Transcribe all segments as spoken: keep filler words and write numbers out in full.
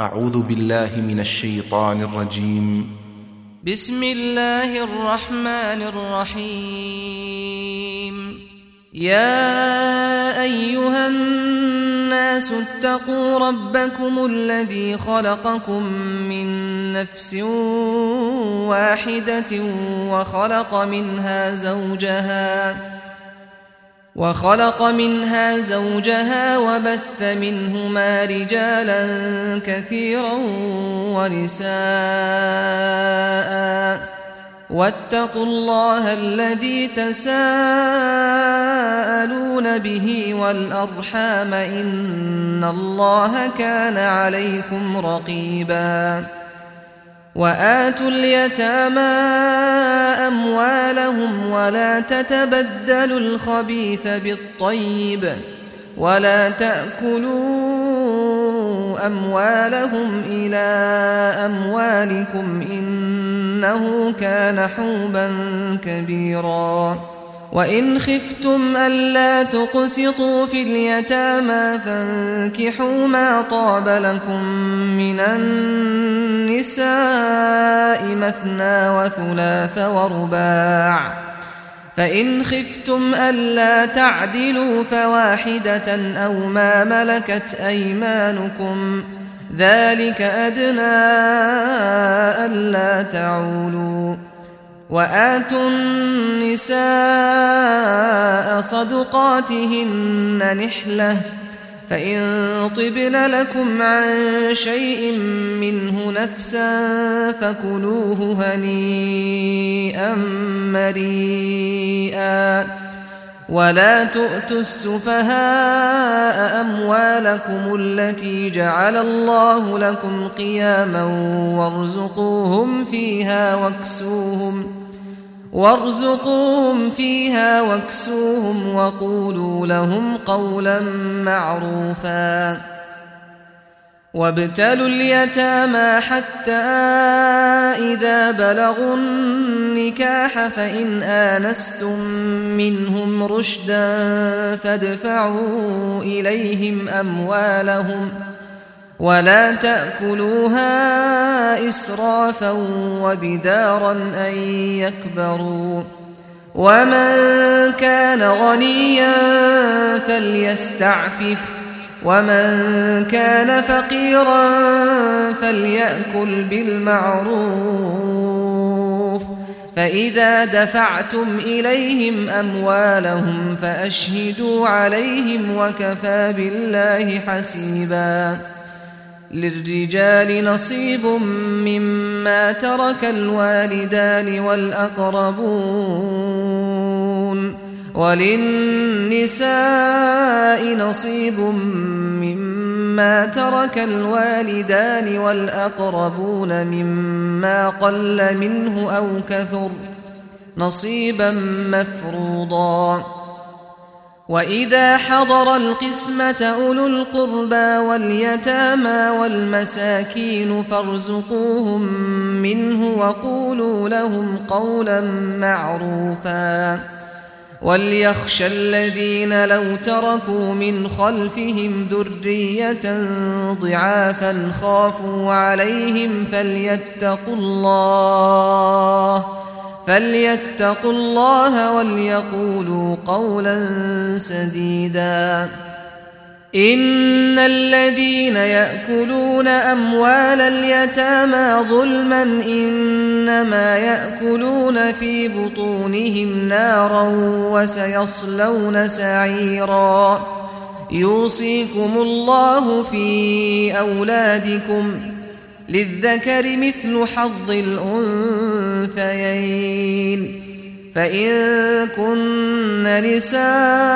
أعوذ بالله من الشيطان الرجيم. بسم الله الرحمن الرحيم. يا أيها الناس اتقوا ربكم الذي خلقكم من نفس واحدة وخلق منها زوجها وخلق منها زوجها وبث منهما رجالا كثيرا ونساء، واتقوا الله الذي تساءلون به والأرحام إن الله كان عليكم رقيبا. وآتوا اليتامى أموالهم ولا تتبدلوا الخبيث بالطيب ولا تأكلوا أموالهم إلى أموالكم إنه كان حوبا كبيرا. وإن خفتم ألا تقسطوا في اليتامى فانكحوا ما طاب لكم من النساء مثنى وثلاث ورباع، فإن خفتم ألا تعدلوا فواحدة أو ما ملكت أيمانكم ذلك أدنى ألا تعولوا. وآتوا النساء صدقاتهن نحلة، فإن طبن لكم عن شيء منه نفسا فكلوه هنيئا مريئا. ولا تؤتوا السفهاء أموالكم التي جعل الله لكم قياما وارزقوهم فيها واكسوهم وارزقوهم فيها واكسوهم وقولوا لهم قولا معروفا. وابتلوا اليتامى حتى إذا بلغوا النكاح فإن آنستم منهم رشدا فادفعوا إليهم أموالهم ولا تأكلوها إسرافا وبدارا أن يكبروا. ومن كان غنيا فليستعفف ومن كان فقيرا فليأكل بالمعروف. فإذا دفعتم إليهم أموالهم فأشهدوا عليهم وكفى بالله حسيبا. للرجال نصيب مما ترك الوالدان والأقربون وللنساء نصيب مما ترك الوالدان والأقربون مما قل منه أو كثر نصيبا مفروضا. وإذا حضر القسمة أولو القربى واليتامى والمساكين فارزقوهم منه وقولوا لهم قولا معروفا. وليخشى الذين لو تركوا من خلفهم ذرية ضعافا خافوا عليهم فليتقوا الله فليتقوا الله وليقولوا قولا سديدا. إن الذين يأكلون أموال اليتامى ظلما إنما يأكلون في بطونهم نارا وسيصلون سعيرا. يوصيكم الله في أولادكم للذكر مثل حظ الأنثيين، فإن كن نساء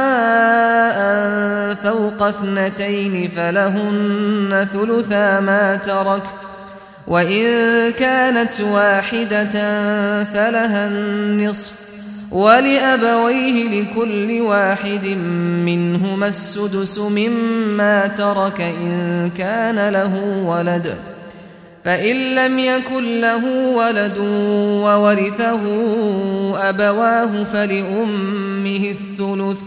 فوق اثنتين فلهن ثلثا ما ترك، وإن كانت واحدة فلها النصف، ولأبويه لكل واحد منهما السدس مما ترك إن كان له ولد. فإن لم يكن له ولد وورثه أبواه فلأمه الثلث،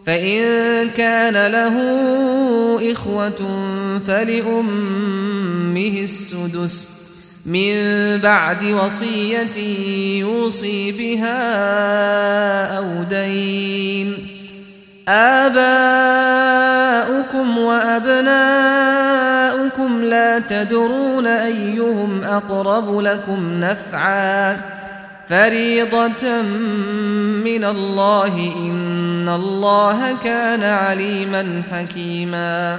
فإن كان له إخوة فلأمه لأمه السدس من بعد وصية يوصي بها أو دين. آباؤكم وأبناؤكم لا تدرون أيهم أقرب لكم نفعا فريضة من الله إن الله كان عليما حكيما.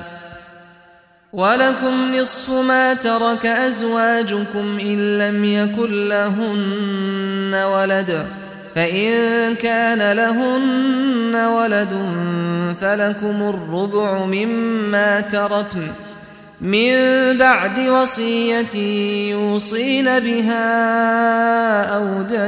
ولكم نصف ما ترك أزواجكم إن لم يكن لهن ولد فإن كان لهن ولد فلكم الربع مما تركن من بعد وصية يوصين بها أو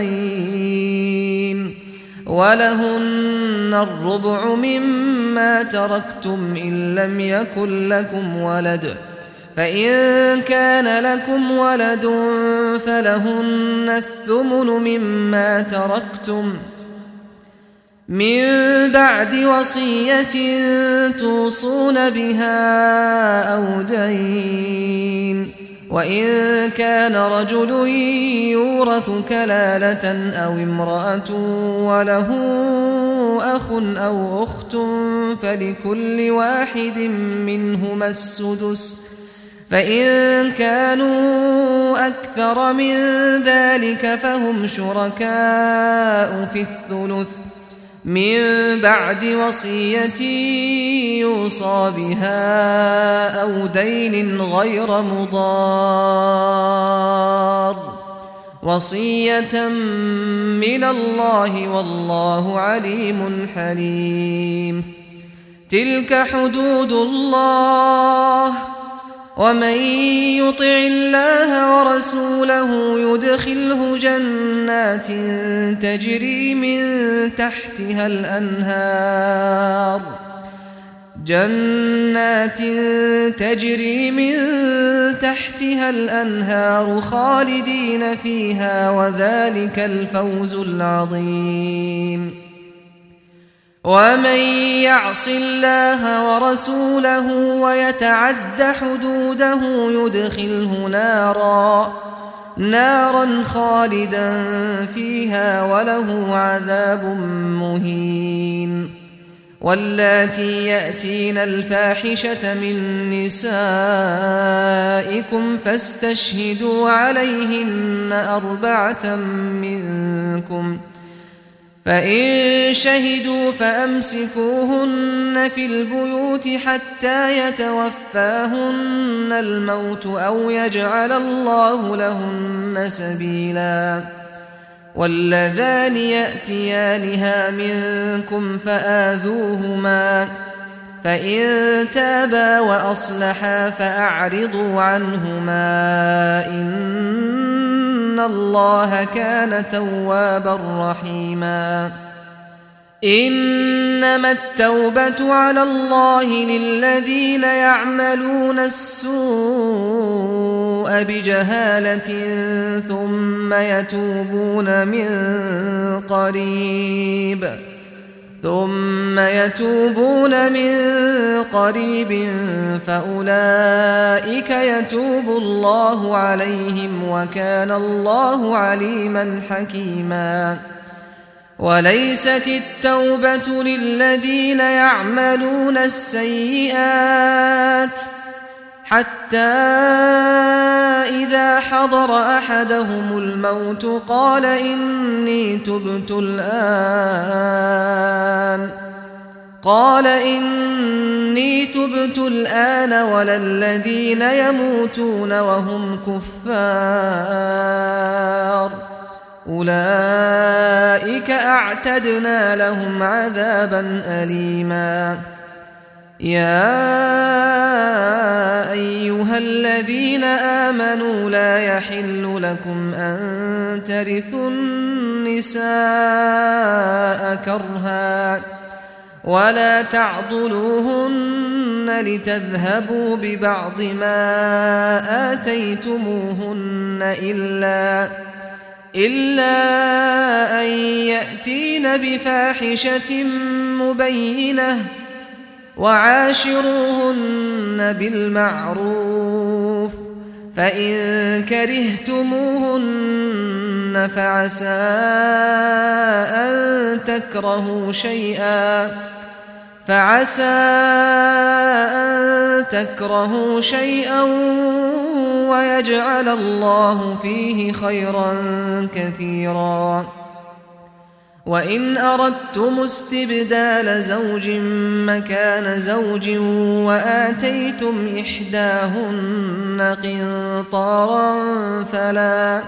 دين. ولهن الربع مما تركتم إن لم يكن لكم ولد فإن كان لكم ولد فلهن الثمن مما تركتم من بعد وصية توصون بها أو دين. وإن كان رجل يورث كلالة أو امرأة وله أخ أو أخت فلكل واحد منهما السدس فإن كانوا أكثر من ذلك فهم شركاء في الثلث من بعد وصية يوصى بها أو دين غير مضار وصية من الله والله عليم حليم. تلك حدود الله ومن يطع الله ورسوله يدخله جنات تجري من تحتها الأنهار جنات تجري من تحتها الأنهار خالدين فيها وذلك الفوز العظيم. ومن يعص الله ورسوله ويتعد حدوده يدخله نارا نارا خالدا فيها وله عذاب مهين. واللاتي يأتين الفاحشة من نسائكم فاستشهدوا عليهن أربعة منكم فإن شهدوا فأمسكوهن في البيوت حتى يتوفاهن الموت أو يجعل الله لهن سبيلا. واللذان يأتيانها منكم فآذوهما فإن تابا وأصلحا فأعرضوا عنهما إن الله كان توابا رحيما. إنما التوبة على الله للذين يعملون السوء بجهالة ثم يتوبون من قريب ثم يتوبون من قريب فأولئك يتوب الله عليهم وكان الله عليما حكيما. وليست التوبة للذين يعملون السيئات حتى إذا حضر أحدهم الموت قال إني تبت الآن قال إني تبت الآن ولا الذين يموتون وهم كفار أولئك أعتدنا لهم عذابا أليما. يا أيها الذين آمنوا لا يحل لكم أن ترثوا النساء كرها ولا تعضلوهن لتذهبوا ببعض ما آتيتموهن إلا إلا أن يأتين بفاحشة مبينة وعاشروهن بالمعروف فإن كرهتموهن فعسى أن تكرهوا شيئا فعسى أن تكرهوا شيئا ويجعل الله فيه خيرا كثيرا. وإن أردتم استبدال زوج مكان زوج وآتيتم إحداهن قنطارا فلا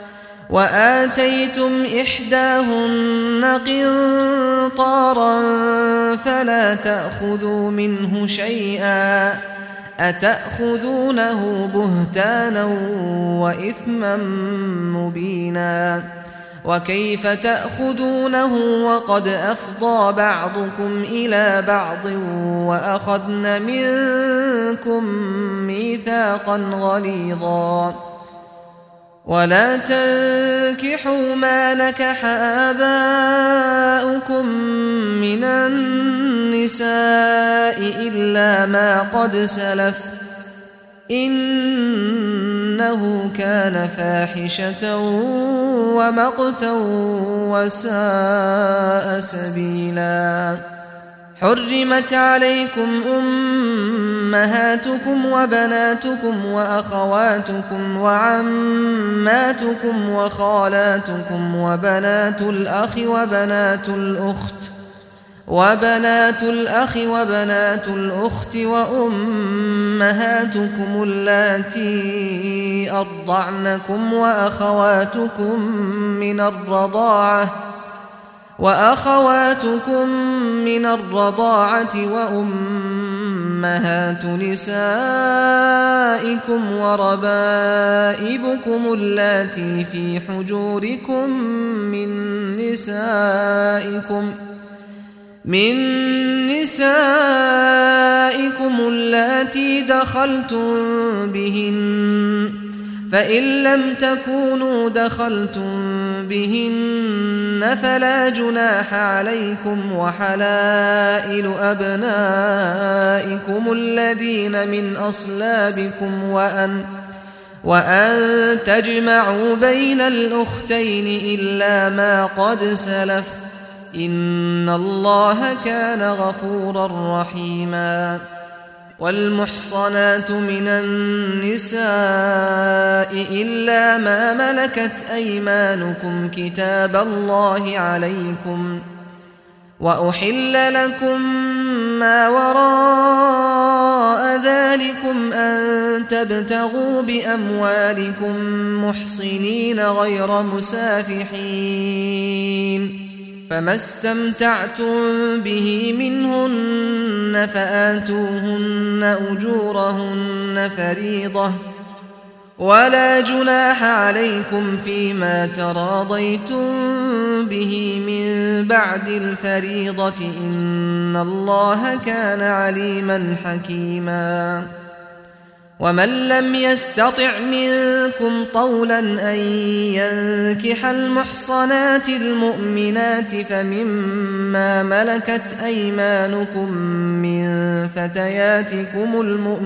وآتيتم إحداهن قنطارا فلا تأخذوا منه شيئا أتأخذونه بهتانا وإثما مبينا. وكيف تأخذونه وقد أفضى بعضكم إلى بعض وأخذن منكم ميثاقا غليظا. ولا تنكحوا ما نكح آباؤكم من النساء إلا ما قد سلف إنه كان فاحشة ومقتا وساء سبيلا. حرمت عليكم أمهاتكم وبناتكم وأخواتكم وعماتكم وخالاتكم وبنات الأخ وبنات الأخت وبنات الأخ وبنات الأخت وأمهاتكم اللاتي أرضعنكم وأخواتكم من الرضاعة وأخواتكم من الرضاعة وأمهات نسائكم وربائبكم اللاتي في حجوركم من نسائكم من نسائكم اللاتي دخلتم بهن فإن لم تكونوا دخلتم بهن فلا جناح عليكم وحلائل أبنائكم الذين من أصلابكم وأن وأن تجمعوا بين الأختين إلا ما قد سلف إن الله كان غفورا رحيما. والمحصنات من النساء إلا ما ملكت أيمانكم كتاب الله عليكم وأحل لكم ما وراء ذلكم أن تبتغوا بأموالكم محصنين غير مسافحين فما استمتعتم به منهن فآتوهن أجورهن فريضة ولا جناح عليكم فيما تراضيتم به من بعد الفريضة إن الله كان عليما حكيما. ومن لم يستطع منكم طولا أن ينكح المحصنات المؤمنات فمما ملكت أيمانكم من فتياتكم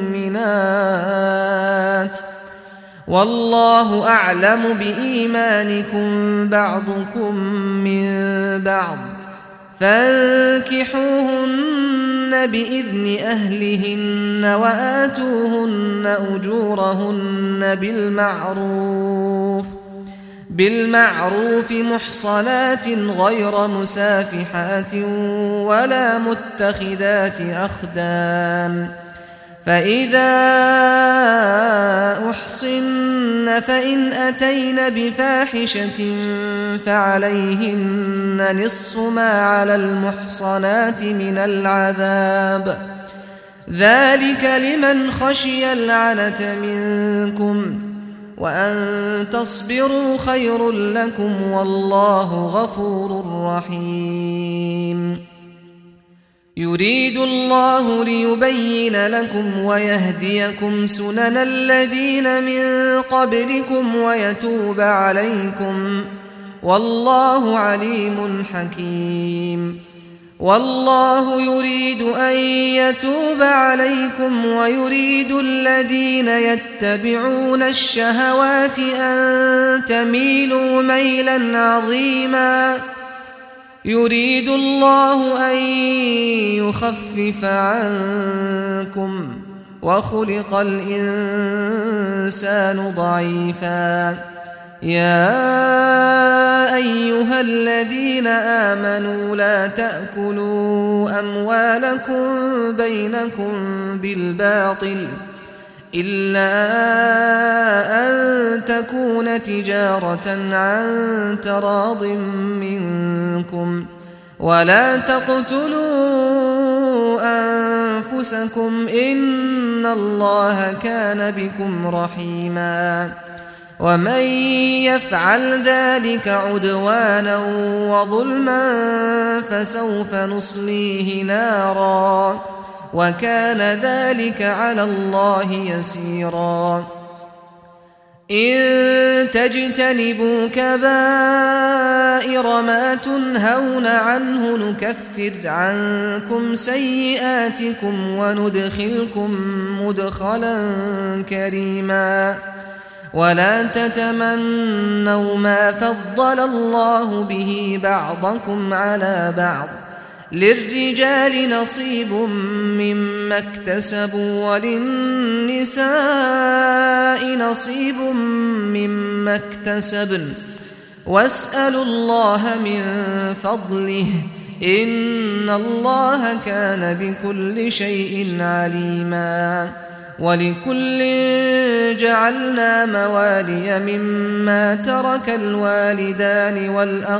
المؤمنات والله أعلم بإيمانكم بعضكم من بعض فانكحوهن بإذن أهلهن وآتوهن أجورهن بالمعروف بالمعروف محصنات غير مسافحات ولا متخذات أخدان فإذا أحصن فإن أتين بفاحشة فعليهن نصف ما على المحصنات من العذاب ذلك لمن خشي العنة منكم وأن تصبروا خير لكم والله غفور رحيم. يريد الله ليبين لكم ويهديكم سنن الذين من قبلكم ويتوب عليكم والله عليم حكيم. والله يريد أن يتوب عليكم ويريد الذين يتبعون الشهوات أن تميلوا ميلا عظيما يريد الله أن يخفف عنكم وخلق الإنسان ضعيفا يا أيها الذين آمنوا لا تأكلوا أموالكم بينكم بالباطل إلا أن تكون تجارة عن تراض منكم ولا تقتلوا أنفسكم إن الله كان بكم رحيما ومن يفعل ذلك عدوانا وظلما فسوف نصليه نارا وكان ذلك على الله يسيرا إن تجتنبوا كبائر ما تنهون عنه نكفر عنكم سيئاتكم وندخلكم مدخلا كريما ولا تتمنوا ما فضل الله به بعضكم على بعض للرجال نصيب مما اكتسبوا وللنساء نصيب مما اكتسبن واسألوا الله من فضله إن الله كان بكل شيء عليما ولكل جعلنا موالي مما ترك الوالدان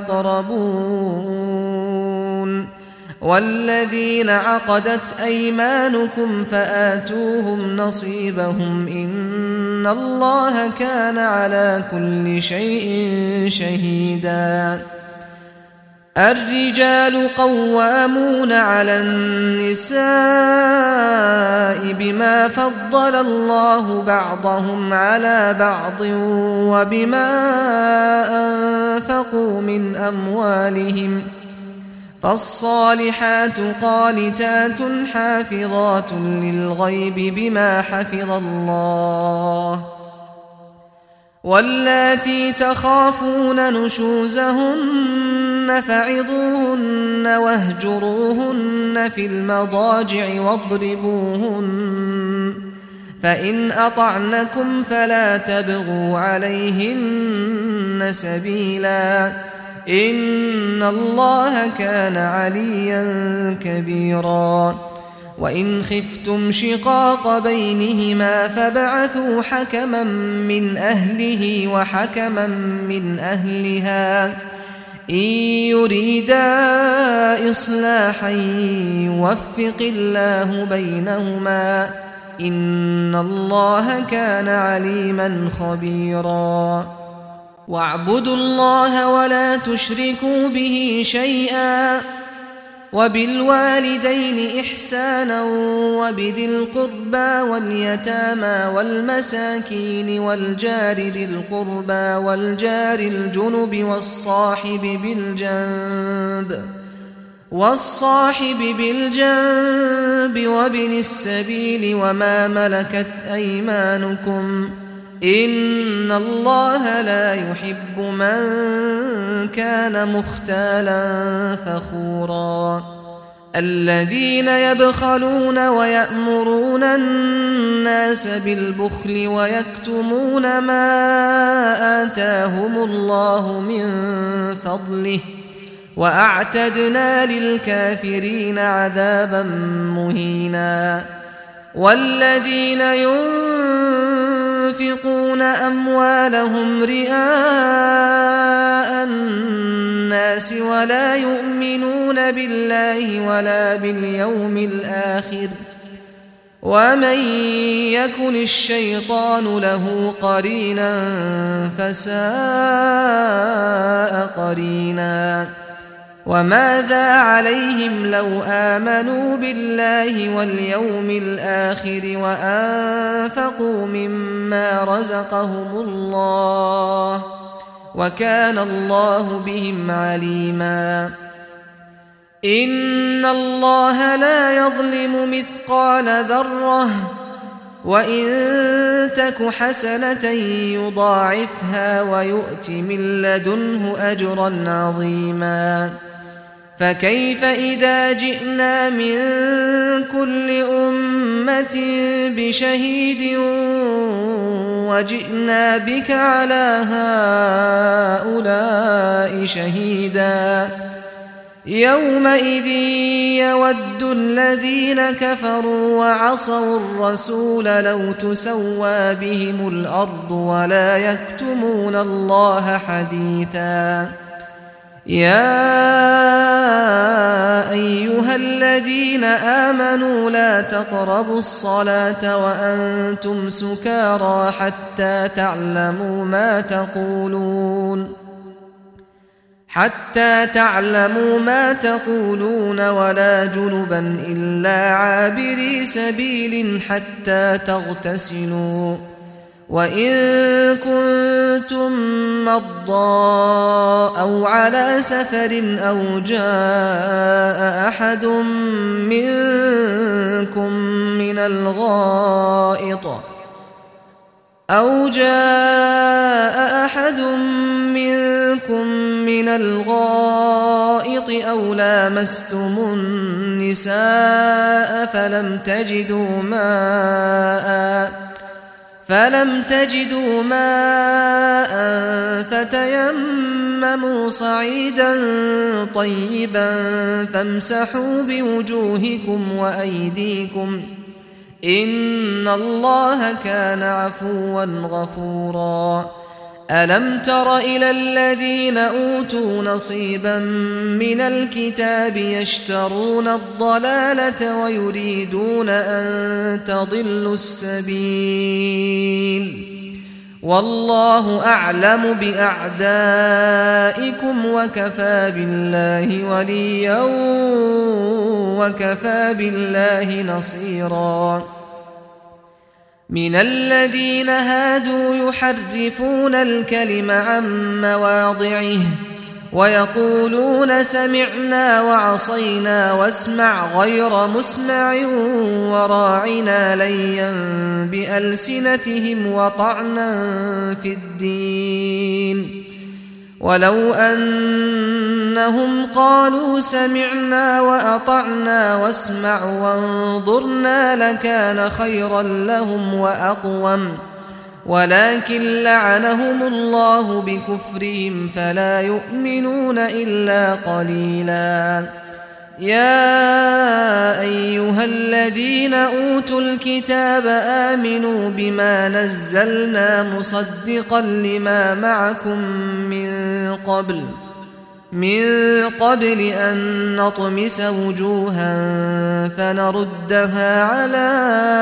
والأقربون والذين عقدت أيمانكم فآتوهم نصيبهم إن الله كان على كل شيء شهيدا الرجال قوامون على النساء بما فضل الله بعضهم على بعض وبما أنفقوا من أموالهم فالصالحات قانتات حافظات للغيب بما حفظ الله واللاتي تخافون نشوزهن فعظوهن واهجروهن في المضاجع واضربوهن فإن أطعنكم فلا تبغوا عليهن سبيلا إن الله كان عليا كبيرا وإن خفتم شقاق بينهما فابعثوا حكما من أهله وحكما من أهلها إن يريدا إصلاحا يوفق الله بينهما إن الله كان عليما خبيرا واعبدوا الله ولا تشركوا به شيئا وبالوالدين إحسانا وبذي القربى واليتامى والمساكين والجار ذي القربى والجار الجنب والصاحب بالجنب والصاحب بالجنب وابن السبيل وما ملكت أيمانكم إن الله لا يحب من كان مختالا فخورا الذين يبخلون ويأمرون الناس بالبخل ويكتمون ما آتاهم الله من فضله وأعتدنا للكافرين عذابا مهينا والذين ينفقون أموالهم رئاء الناس ولا يؤمنون بالله ولا باليوم الآخر ومن يكن الشيطان له قرينا فساء قرينا وماذا عليهم لو آمنوا بالله واليوم الآخر وأنفقوا مما رزقهم الله وكان الله بهم عليما إن الله لا يظلم مثقال ذرة وإن تك حسنة يضاعفها ويؤت من لدنه أجرا عظيما فكيف إذا جئنا من كل أمة بشهيد وجئنا بك على هؤلاء شهيدا يومئذ يود الذين كفروا وعصوا الرسول لو تسوى بهم الأرض ولا يكتمون الله حديثا يا أيها الذين آمنوا لا تقربوا الصلاة وأنتم سكارى حتى تعلموا ما تقولون حتى تعلموا ما تقولون ولا جنبا إلا عابري سبيل حتى تغتسلوا وإن كنتم مرضى أو على سفر أو جاء أحد منكم من الغائط أو جاء أحد منكم من الغائط أو لامستم النساء فلم تجدوا ماء فلم تجدوا ماء فتيمموا صعيدا طيبا فامسحوا بوجوهكم وأيديكم إن الله كان عفوا غفورا ألم تر إلى الذين أوتوا نصيبا من الكتاب يشترون الضلالة ويريدون أن تضلوا السبيل والله أعلم بأعدائكم وكفى بالله وليا وكفى بالله نصيرا من الذين هادوا يحرفون الكلم عن مواضعه ويقولون سمعنا وعصينا واسمع غير مسمع وراعنا ليا بألسنتهم وطعنا في الدين ولو أنهم قالوا سمعنا وأطعنا واسمع وانظرنا لكان خيرا لهم وأقوم ولكن لعنهم الله بكفرهم فلا يؤمنون إلا قليلا يا أيها الذين أوتوا الكتاب آمنوا بما نزلنا مصدقا لما معكم من قبل من قبل أن نطمس وجوها فنردها على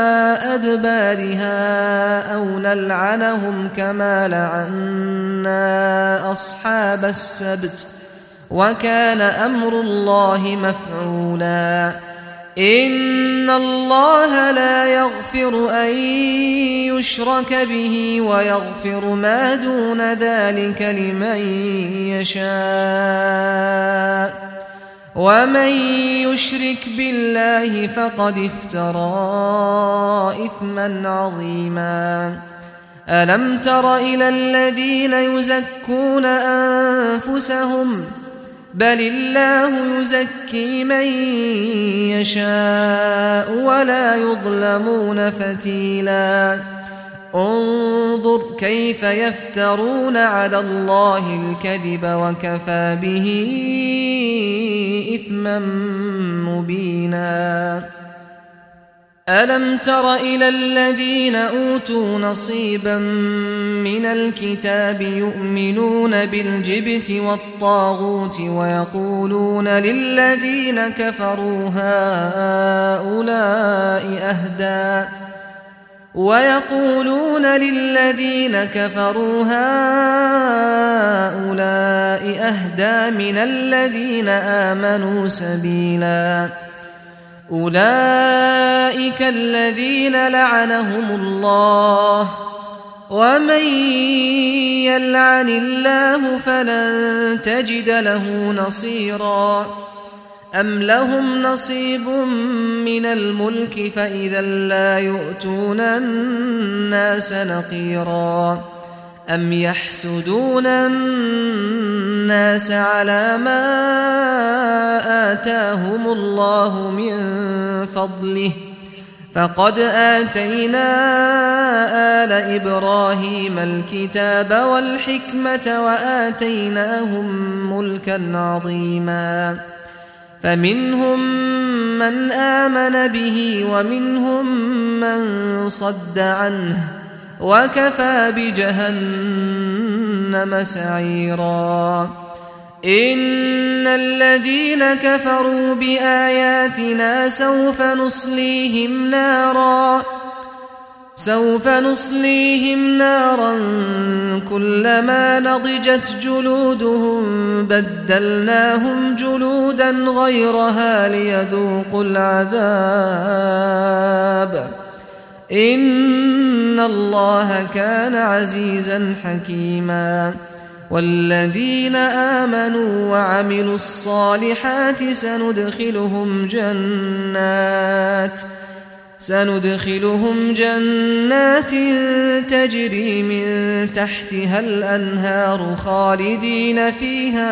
أدبارها أو نلعنهم كما لعنا أصحاب السبت وكان أمر الله مفعولا إن الله لا يغفر أن يشرك به ويغفر ما دون ذلك لمن يشاء ومن يشرك بالله فقد افترى إثما عظيما ألم تر إلى الذين يزكون أنفسهم بل الله يزكي من يشاء ولا يظلمون فتيلا انظر كيف يفترون على الله الكذب وكفى به إثما مبينا ألم تر إلى الذين أوتوا نصيبا من الكتاب يؤمنون بالجبت والطاغوت ويقولون للذين كفروا هؤلاء أهدى ويقولون للذين كفروا هؤلاء أهدى من الذين آمنوا سبيلا أولئك الذين لعنهم الله ومن يلعن الله فلن تجد له نصيرا أم لهم نصيب من الملك فإذا لا يؤتون الناس نقيرا أم يحسدون الناس على ما آتاهم الله من فضله فقد آتينا آل إبراهيم الكتاب والحكمة وآتيناهم ملكا عظيما فمنهم من آمن به ومنهم من صد عنه وكفى بجهنم سعيرا إن الذين كفروا بآياتنا سوف نصليهم نارا سوف نصليهم نارا كلما نضجت جلودهم بدلناهم جلودا غيرها ليذوقوا العذاب إن الله كان عزيزا حكيما والذين آمنوا وعملوا الصالحات سندخلهم جنات سندخلهم جنات تجري من تحتها الأنهار خالدين فيها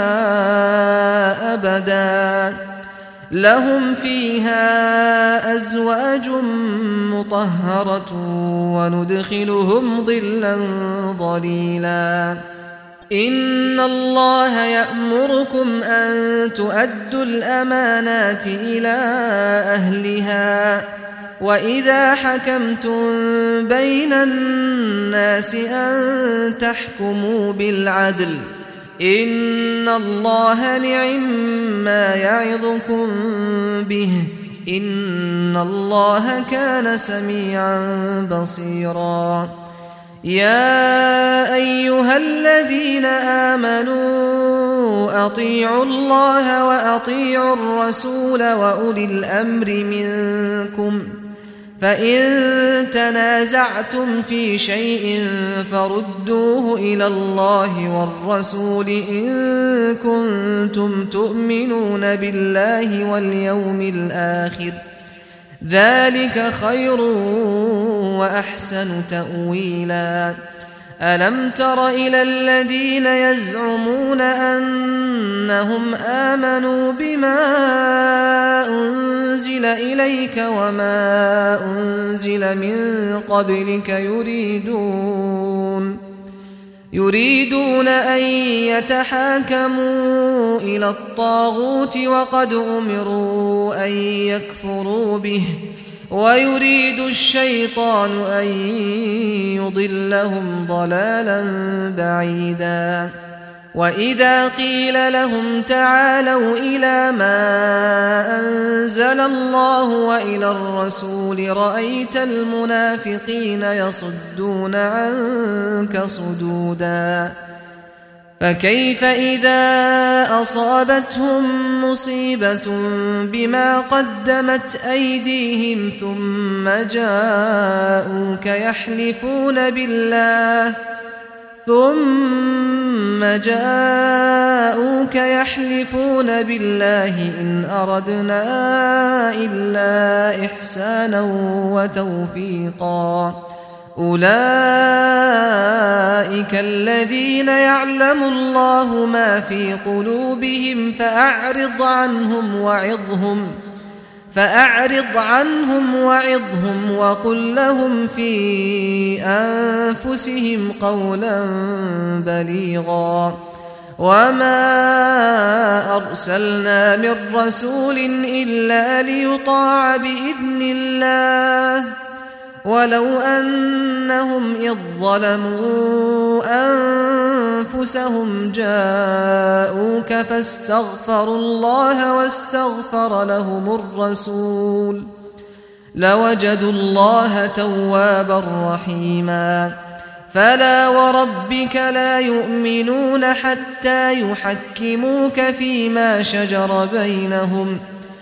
أبدا لهم فيها أزواج مطهرة وندخلهم ظلا ظليلا إن الله يأمركم أن تؤدوا الأمانات إلى أهلها وإذا حكمتم بين الناس أن تحكموا بالعدل إن الله نعما يعظكم به إن الله كان سميعا بصيرا يا أيها الذين آمنوا أطيعوا الله وأطيعوا الرسول وأولي الأمر منكم فإن تنازعتم في شيء فردوه إلى الله والرسول إن كنتم تؤمنون بالله واليوم الآخر ذلك خير وأحسن تأويلا ألم تر إلى الذين يزعمون أنهم آمنوا بما أنزل إليك وما أنزل من قبلك يريدون يريدون أن يتحاكموا إلى الطاغوت وقد أمروا أن يكفروا به ويريد الشيطان أن يضلهم ضلالا بعيدا وإذا قيل لهم تعالوا إلى ما أنزل الله وإلى الرسول رأيت المنافقين يصدون عنك صدودا فكيف إذا أصابتهم مصيبة بما قدمت أيديهم ثم جاءوك يحلفون بالله ثم جاءوك يحلفون بالله إن أردنا إلا إحسانا وتوفيقا أولئك الذين يعلم الله ما في قلوبهم فأعرض عنهم وعظهم فأعرض عنهم وعظهم وقل لهم في أنفسهم قولا بليغا وما أرسلنا من رسول إلا ليطاع بإذن الله ولو أنهم إذ ظلموا أنفسهم جاءوك فاستغفروا الله واستغفر لهم الرسول لوجدوا الله توابا رحيما فلا وربك لا يؤمنون حتى يحكموك فيما شجر بينهم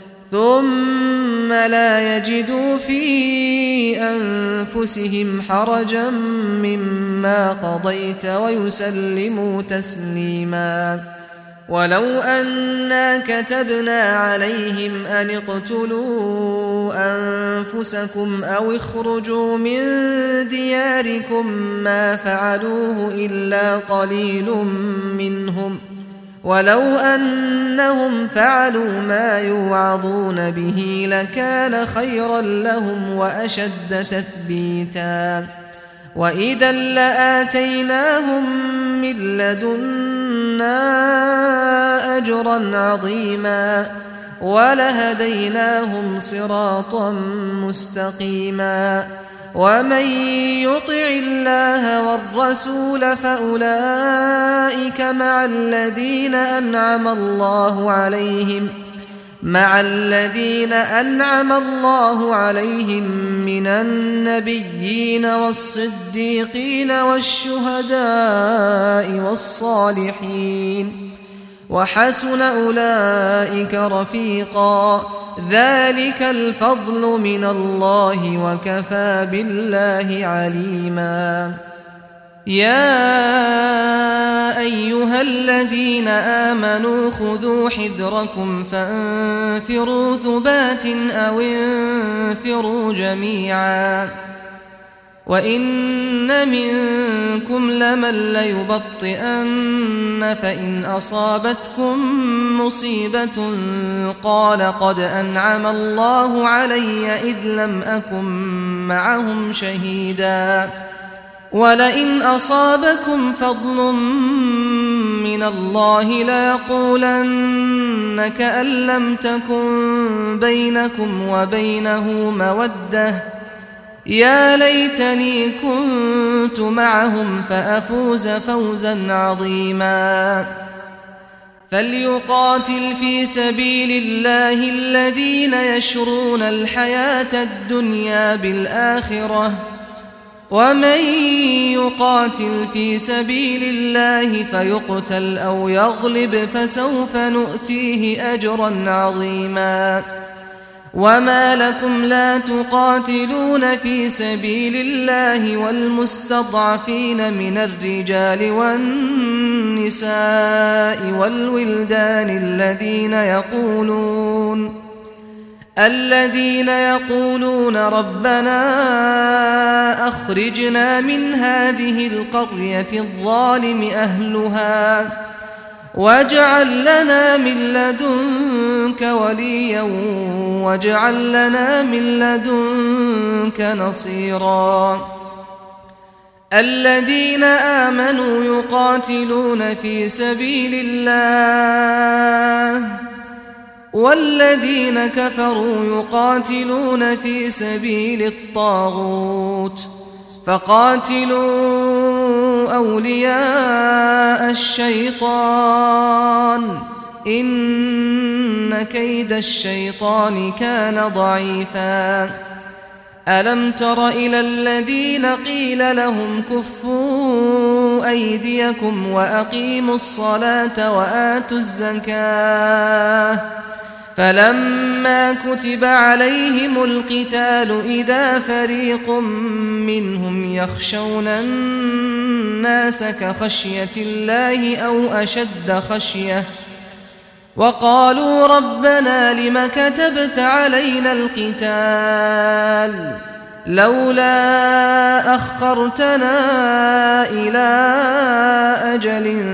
ثم لا يجدوا في أنفسهم حرجا مما قضيت ويسلموا تسليما ولو أنا كتبنا عليهم أن اقتلوا أنفسكم أو اخرجوا من دياركم ما فعلوه إلا قليل منهم ولو أنهم فعلوا ما يوعظون به لكان خيرا لهم وأشد تثبيتا وإذا لآتيناهم من لدنا أجرا عظيما ولهديناهم صراطا مستقيما ومن يطع الله والرسول فأولئك مع الذين أنعم الله عليهم مع الذين أنعم الله عليهم من النبيين والصديقين والشهداء والصالحين وحسن أولئك رفيقا ذلك الفضل من الله وكفى بالله عليما يا أيها الذين آمنوا خذوا حذركم فانفروا ثبات أو انفروا جميعا وإن منكم لمن ليبطئن فإن أصابتكم مصيبة قال قد أنعم الله علي إذ لم أكن معهم شهيدا ولئن أصابكم فضل من الله ليقولن كأن لم تكن بينكم وبينه مودة يا ليتني كنت معهم فأفوز فوزا عظيما فليقاتل في سبيل الله الذين يشرون الحياة الدنيا بالآخرة ومن يقاتل في سبيل الله فيقتل أو يغلب فسوف نؤتيه أجرا عظيما وما لكم لا تقاتلون في سبيل الله والمستضعفين من الرجال والنساء والولدان الذين يقولون الذين يقولون ربنا أخرجنا من هذه القرية الظالم أهلها واجعل لنا من لدنك وليا واجعل لنا من لدنك نصيرا الذين آمنوا يقاتلون في سبيل الله والذين كفروا يقاتلون في سبيل الطاغوت فقاتلوا أولياء الشيطان إن كيد الشيطان كان ضعيفا ألم تر إلى الذين قيل لهم كفوا أيديكم وأقيموا الصلاة وآتوا الزكاة فلما كتب عليهم القتال إذا فريق منهم يخشون الناس كخشية الله أو أشد خشية وقالوا ربنا لم كتبت علينا القتال لولا أخرتنا إلى أجل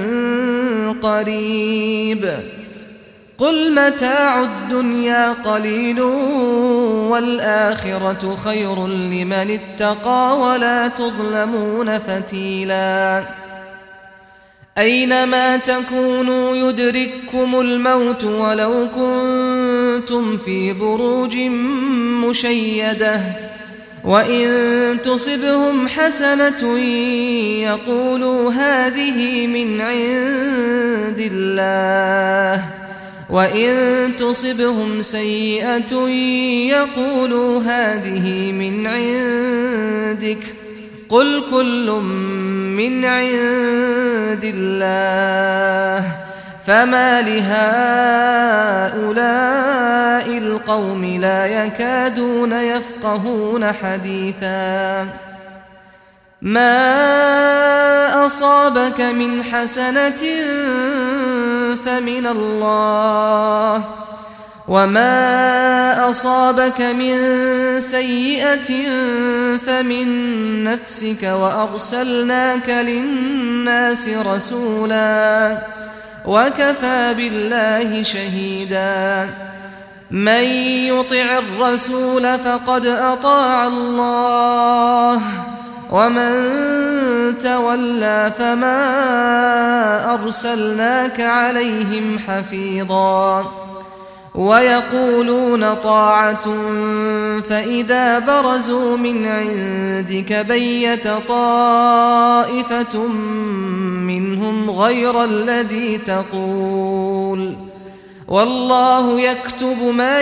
قريب قل متاع الدنيا قليل والآخرة خير لمن اتقى ولا تظلمون فتيلا أينما تكونوا يدرككم الموت ولو كنتم في بروج مشيدة وإن تصبهم حسنة يقولوا هذه من عند الله وإن تصبهم سيئة يقولوا هذه من عندك قل كل من عند الله فما لهؤلاء القوم لا يكادون يفقهون حديثا ما أصابك من حسنة فمن الله وما أصابك من سيئة فمن نفسك وأرسلناك للناس رسولا وكفى بالله شهيدا من يطع الرسول فقد أطاع الله ومن تولى فما أرسلناك عليهم حفيظا ويقولون طاعة فإذا برزوا من عندك بيت طائفة منهم غير الذي تقول والله يكتب ما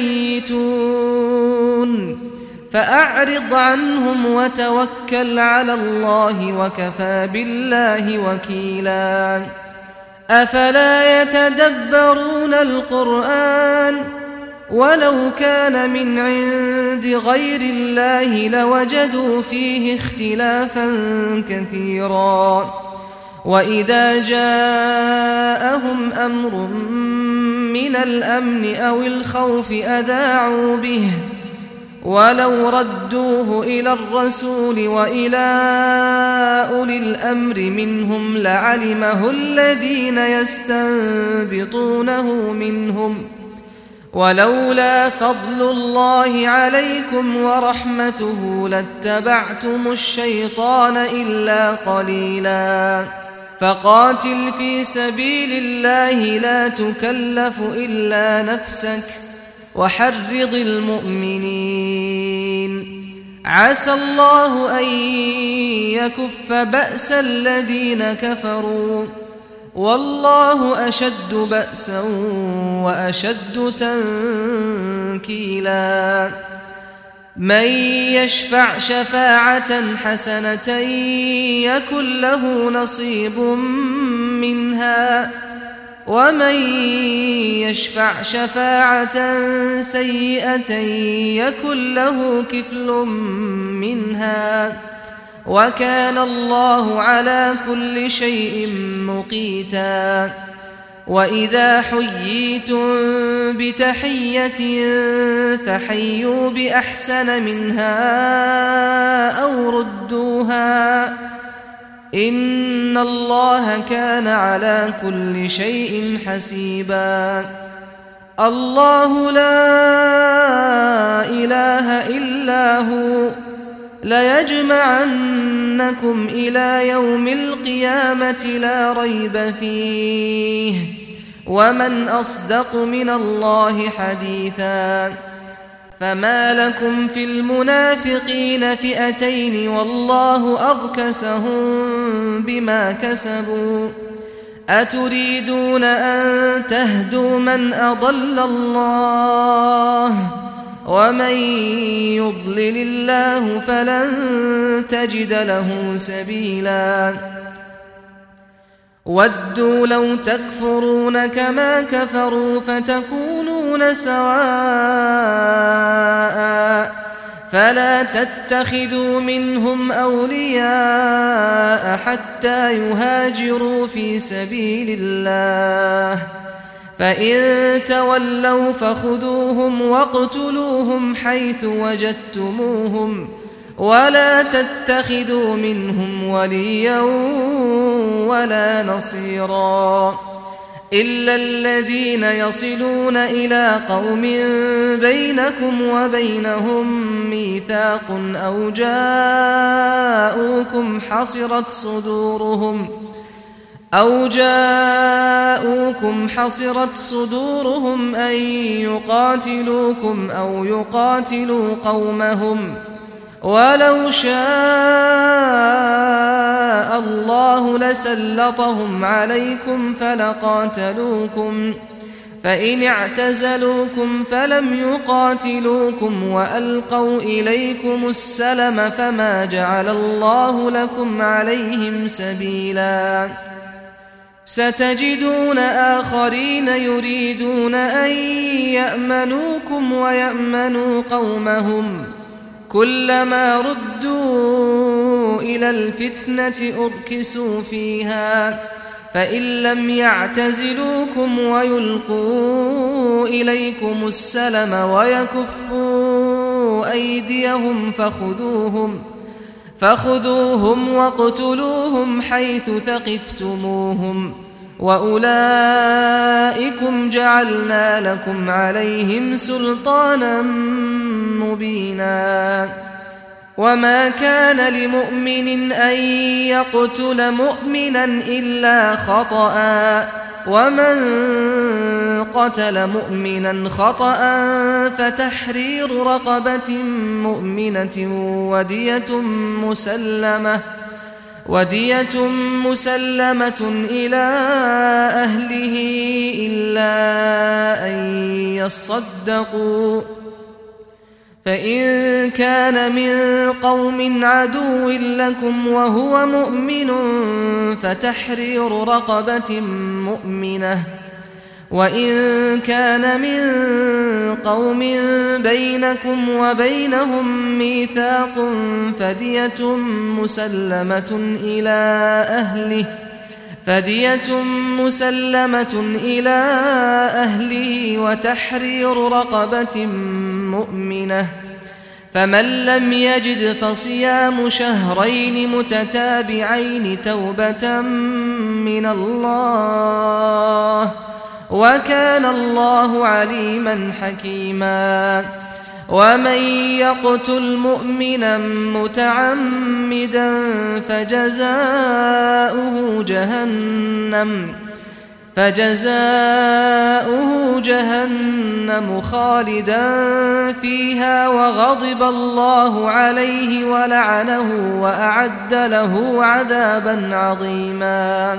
يبيتون فأعرض عنهم وتوكل على الله وكفى بالله وكيلا أفلا يتدبرون القرآن ولو كان من عند غير الله لوجدوا فيه اختلافا كثيرا وإذا جاءهم أمر من الأمن أو الخوف أذاعوا به ولو ردوه إلى الرسول وإلى أولي الأمر منهم لعلمه الذين يستنبطونه منهم ولولا فضل الله عليكم ورحمته لاتبعتم الشيطان إلا قليلا فقاتل في سبيل الله لا تكلف إلا نفسك وحرض المؤمنين عسى الله أن يكف بأس الذين كفروا والله أشد بأسا وأشد تنكيلا من يشفع شفاعة حسنة يكن له نصيب منها ومن يشفع شفاعة سيئة يكن له كفل منها وكان الله على كل شيء مقيتا وإذا حييتم بتحية فحيوا بأحسن منها أو ردوها إن الله كان على كل شيء حسيبا الله لا إله إلا هو ليجمعنكم إلى يوم القيامة لا ريب فيه ومن أصدق من الله حديثا فما لكم في المنافقين فئتين والله أركسهم بما كسبوا أتريدون أن تهدوا من أضل الله ومن يضلل الله فلن تجد له سبيلا ودوا لو تكفرون كما كفروا فتكونون سواء فلا تتخذوا منهم أولياء حتى يهاجروا في سبيل الله فإن تولوا فخذوهم واقتلوهم حيث وجدتموهم ولا تتخذوا منهم وليا ولا نصيرا إلا الذين يصلون إلى قوم بينكم وبينهم ميثاق أو جاءوكم حصرت صدورهم أو جاءوكم حصرت صدورهم أن يقاتلوكم أو يقاتلوا قومهم ولو شاء الله لسلطهم عليكم فلقاتلوكم فإن اعتزلوكم فلم يقاتلوكم وألقوا إليكم السلم فما جعل الله لكم عليهم سبيلا ستجدون آخرين يريدون أن يأمنوكم ويأمنوا قومهم كلما ردوا إلى الفتنة أركسوا فيها فإن لم يعتزلوكم ويلقوا إليكم السلم ويكفوا أيديهم فخذوهم فخذوهم واقتلوهم حيث ثقفتموهم وأولئكم جعلنا لكم عليهم سلطانا مبينا وما كان لمؤمن أن يقتل مؤمنا إلا خطأ ومن قتل مؤمنا خطأ فتحرير رقبة مؤمنة ودية مسلمة ودية مسلمة إلى أهله إلا أن يصدقوا فإن كان من قوم عدو لكم وهو مؤمن فتحرير رقبة مؤمنة وإن كان من قوم بينكم وبينهم ميثاق فدية مسلمة إلى أهله فدية مسلمة إلى أهله وتحرير رقبة مؤمنة فمن لم يجد فصيام شهرين متتابعين توبة من الله وكان الله عليما حكيما ومن يقتل مؤمنا متعمدا فجزاؤه جهنم فجزاؤه جهنم خالدا فيها وغضب الله عليه ولعنه وأعد له عذابا عظيما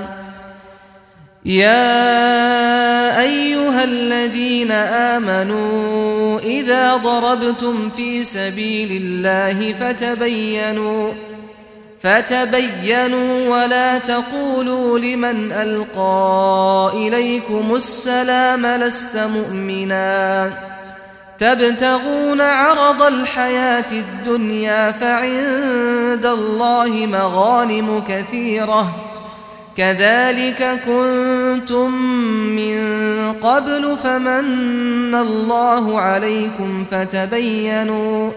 يا أيها الذين آمنوا إذا ضربتم في سبيل الله فتبينوا فتبينوا ولا تقولوا لمن ألقى إليكم السلام لست مؤمنا تبتغون عرض الحياة الدنيا فعند الله مغانم كثيرة كذلك كنتم من قبل فمن الله عليكم فتبينوا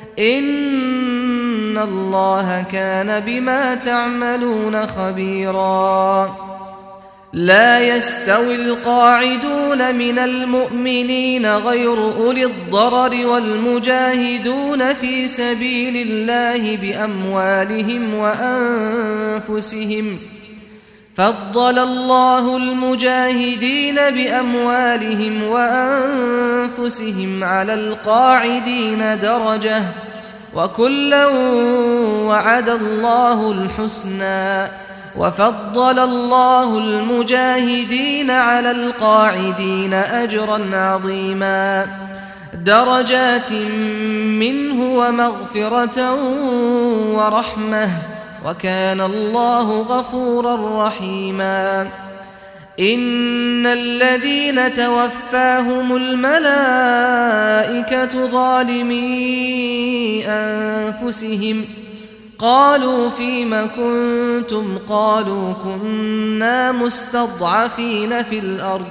إن الله كان بما تعملون خبيرا لا يستوي القاعدون من المؤمنين غير أولي الضرر والمجاهدون في سبيل الله بأموالهم وأنفسهم فضل الله المجاهدين بأموالهم وأنفسهم على القاعدين درجة وكلا وعد الله الحسنى وفضل الله المجاهدين على القاعدين أجرا عظيما درجات منه ومغفرة ورحمة وكان الله غفورا رحيما إن الذين توفاهم الملائكة ظالمي أنفسهم قالوا فيم كنتم قالوا كنا مستضعفين في الأرض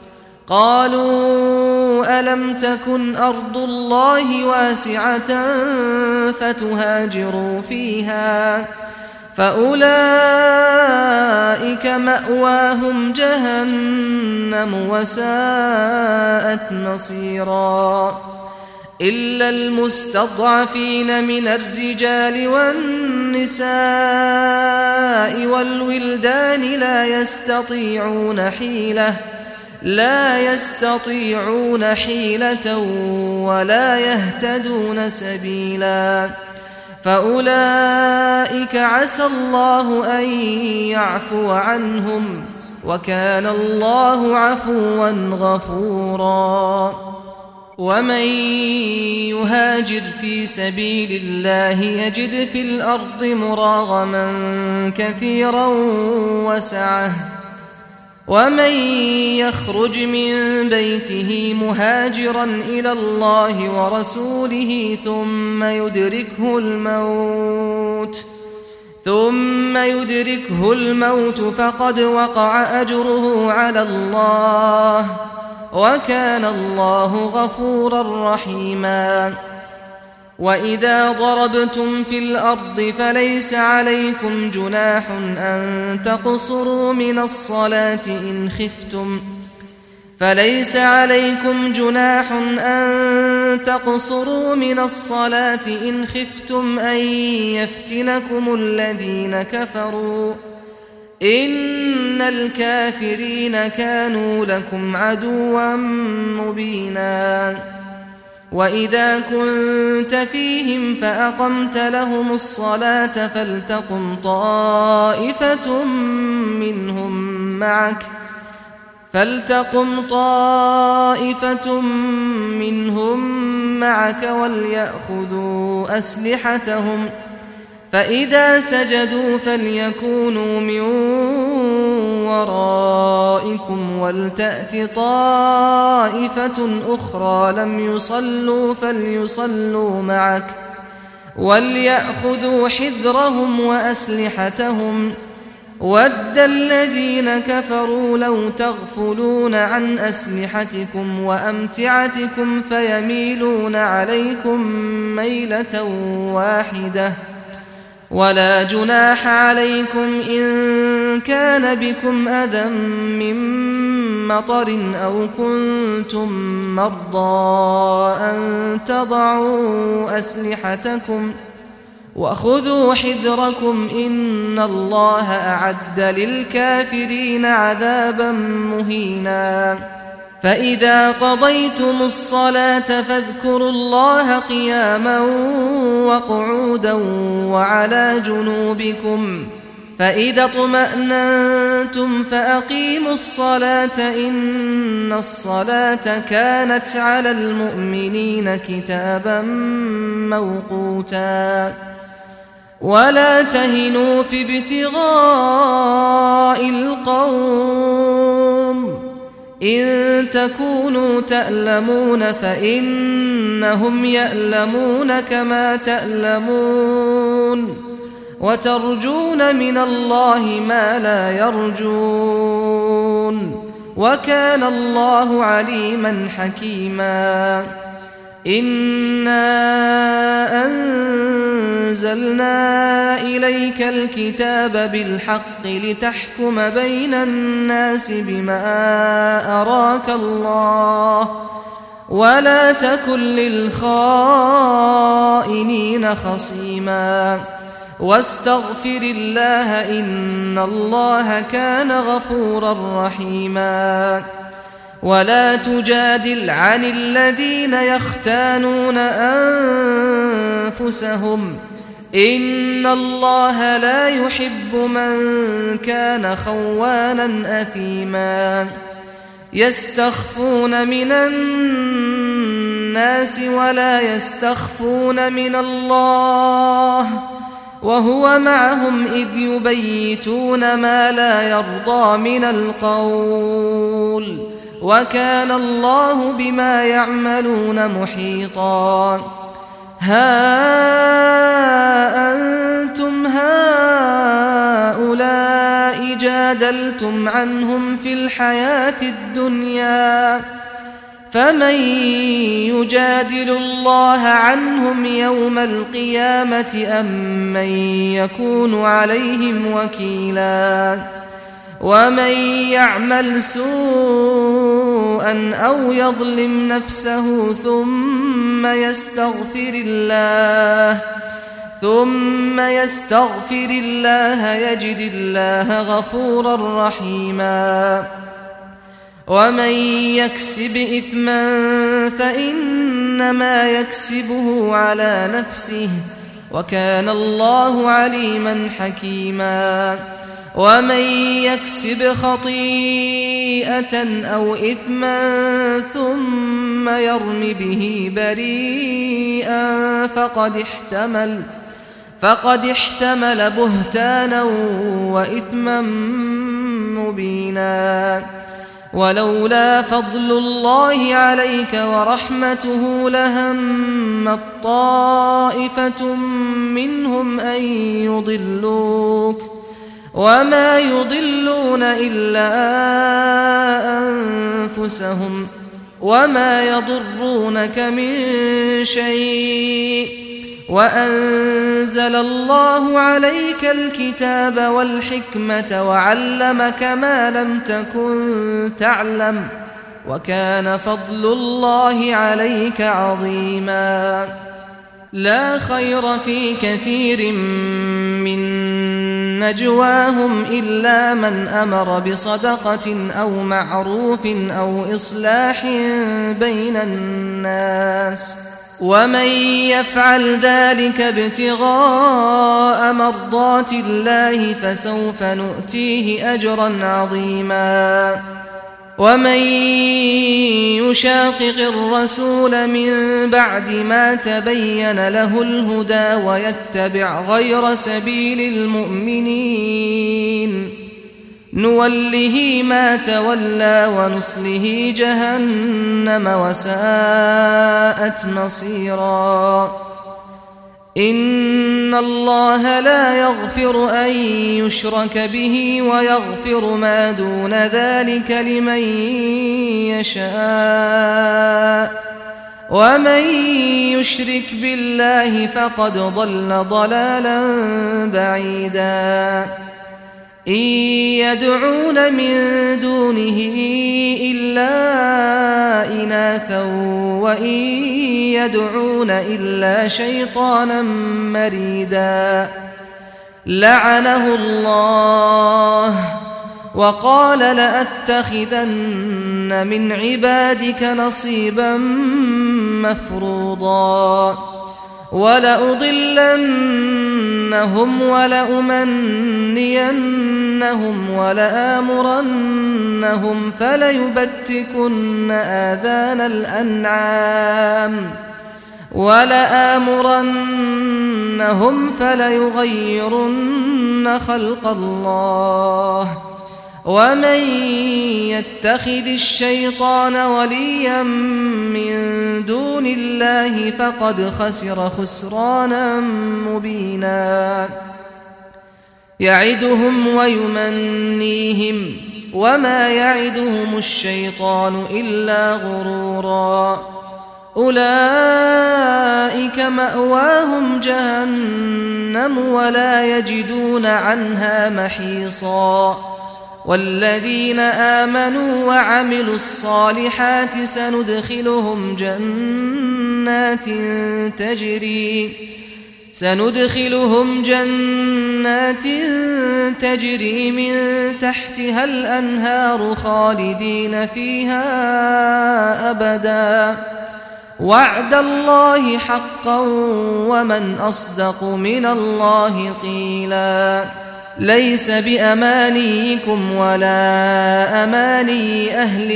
قالوا ألم تكن أرض الله واسعة فتهاجروا فيها فأولئك مأواهم جهنم وساءت مصيرا إلا المستضعفين من الرجال والنساء والولدان لا يستطيعون حيلة لا يستطيعون حيلة ولا يهتدون سبيلا فأولئك عسى الله أن يعفو عنهم وكان الله عفوا غفورا ومن يهاجر في سبيل الله يجد في الأرض مراغما كثيرا وسعة ومن يخرج من بيته مهاجرا إلى الله ورسوله ثم يدركه الموت ثم يدركه الموت فقد وقع أجره على الله وكان الله غفورا رحيما وإذا ضربتم في الأرض فليس عليكم جناح أن تقصروا من الصلاة إن خفتم فليس عليكم جناح أن تقصروا من الصلاة إن خفتم أن يفتنكم الذين كفروا إن الكافرين كانوا لكم عدوا مبينا وإذا كنت فيهم فأقمت لهم الصلاة فلتقم طائفة منهم معك فلتقم طائفة منهم معك وليأخذوا أسلحتهم فإذا سجدوا فليكونوا من ورائكم ولتأت طائفة أخرى لم يصلوا فليصلوا معك وليأخذوا حذرهم وأسلحتهم ود الذين كفروا لو تغفلون عن أسلحتكم وأمتعتكم فيميلون عليكم ميلة واحدة ولا جناح عليكم إن كان بكم أذى من مطر أو كنتم مرضى أن تضعوا أسلحتكم وخذوا حذركم إن الله أعد للكافرين عذابا مهينا فإذا قضيتم الصلاة فاذكروا الله قياما وقعودا وعلى جنوبكم فإذا اطمأننتم فأقيموا الصلاة إن الصلاة كانت على المؤمنين كتابا موقوتا ولا تهنوا في ابتغاء القوم إن تكونوا تألمون فإنهم يألمون كما تألمون وترجون من الله ما لا يرجون وكان الله عليما حكيما إنا أنزلنا إليك الكتاب بالحق لتحكم بين الناس بما أراك الله ولا تكن للخائنين خصيما واستغفر الله إن الله كان غفورا رحيما ولا تجادل عن الذين يختانون أنفسهم إن الله لا يحب من كان خوانا أثيما يستخفون من الناس ولا يستخفون من الله وهو معهم إذ يبيتون ما لا يرضى من القول وكان الله بما يعملون محيطا ها أنتم هؤلاء جادلتم عنهم في الحياة الدنيا فمن يجادل الله عنهم يوم القيامة أم من يكون عليهم وكيلا ومن يعمل سوءا أو يظلم نفسه ثم يستغفر الله ثم يستغفر الله يجد الله غفورا رحيما ومن يكسب إثما فإنما يكسبه على نفسه وكان الله عليما حكيما ومن يكسب خطيئة أو إثما ثم يرم به بريئا فقد احتمل فقد احتمل بهتانا وإثما مبينا ولولا فضل الله عليك ورحمته لهمت طائفة منهم أن يضلوك وما يضلون إلا أنفسهم وما يضرونك من شيء وأنزل الله عليك الكتاب والحكمة وعلمك ما لم تكن تعلم وكان فضل الله عليك عظيما لا خير في كثير من نجواهم إلا من أمر بصدقة أو معروف أو إصلاح بين الناس ومن يفعل ذلك ابتغاء مرضات الله فسوف نؤتيه أجرا عظيما ومن يشاقق الرسول من بعد ما تبين له الهدى ويتبع غير سبيل المؤمنين نوله ما تولى ونصله جهنم وساءت مصيرا إن الله لا يغفر أن يشرك به ويغفر ما دون ذلك لمن يشاء ومن يشرك بالله فقد ضل ضلالا بعيدا إن يدعون من دونه إلا إناثا وإن يدعون إلا شيطانا مريدا لعنه الله وقال لأتخذن من عبادك نصيبا مفروضا ولأضلنهم ولأمنينهم ولآمرنهم فليبتكن آذان الأنعام ولآمرنهم فليغيرن خلق الله ومن يتخذ الشيطان وليا من دون الله فقد خسر خسرانا مبينا يعدهم ويمنيهم وما يعدهم الشيطان إلا غرورا أولئك مأواهم جهنم ولا يجدون عنها محيصا والذين آمنوا وعملوا الصالحات سندخلهم جنات تجري سندخلهم جنات تجري من تحتها الأنهار خالدين فيها أبدا وعد الله حقا ومن أصدق من الله قيلا ليس بأمانيكم ولا أماني أهل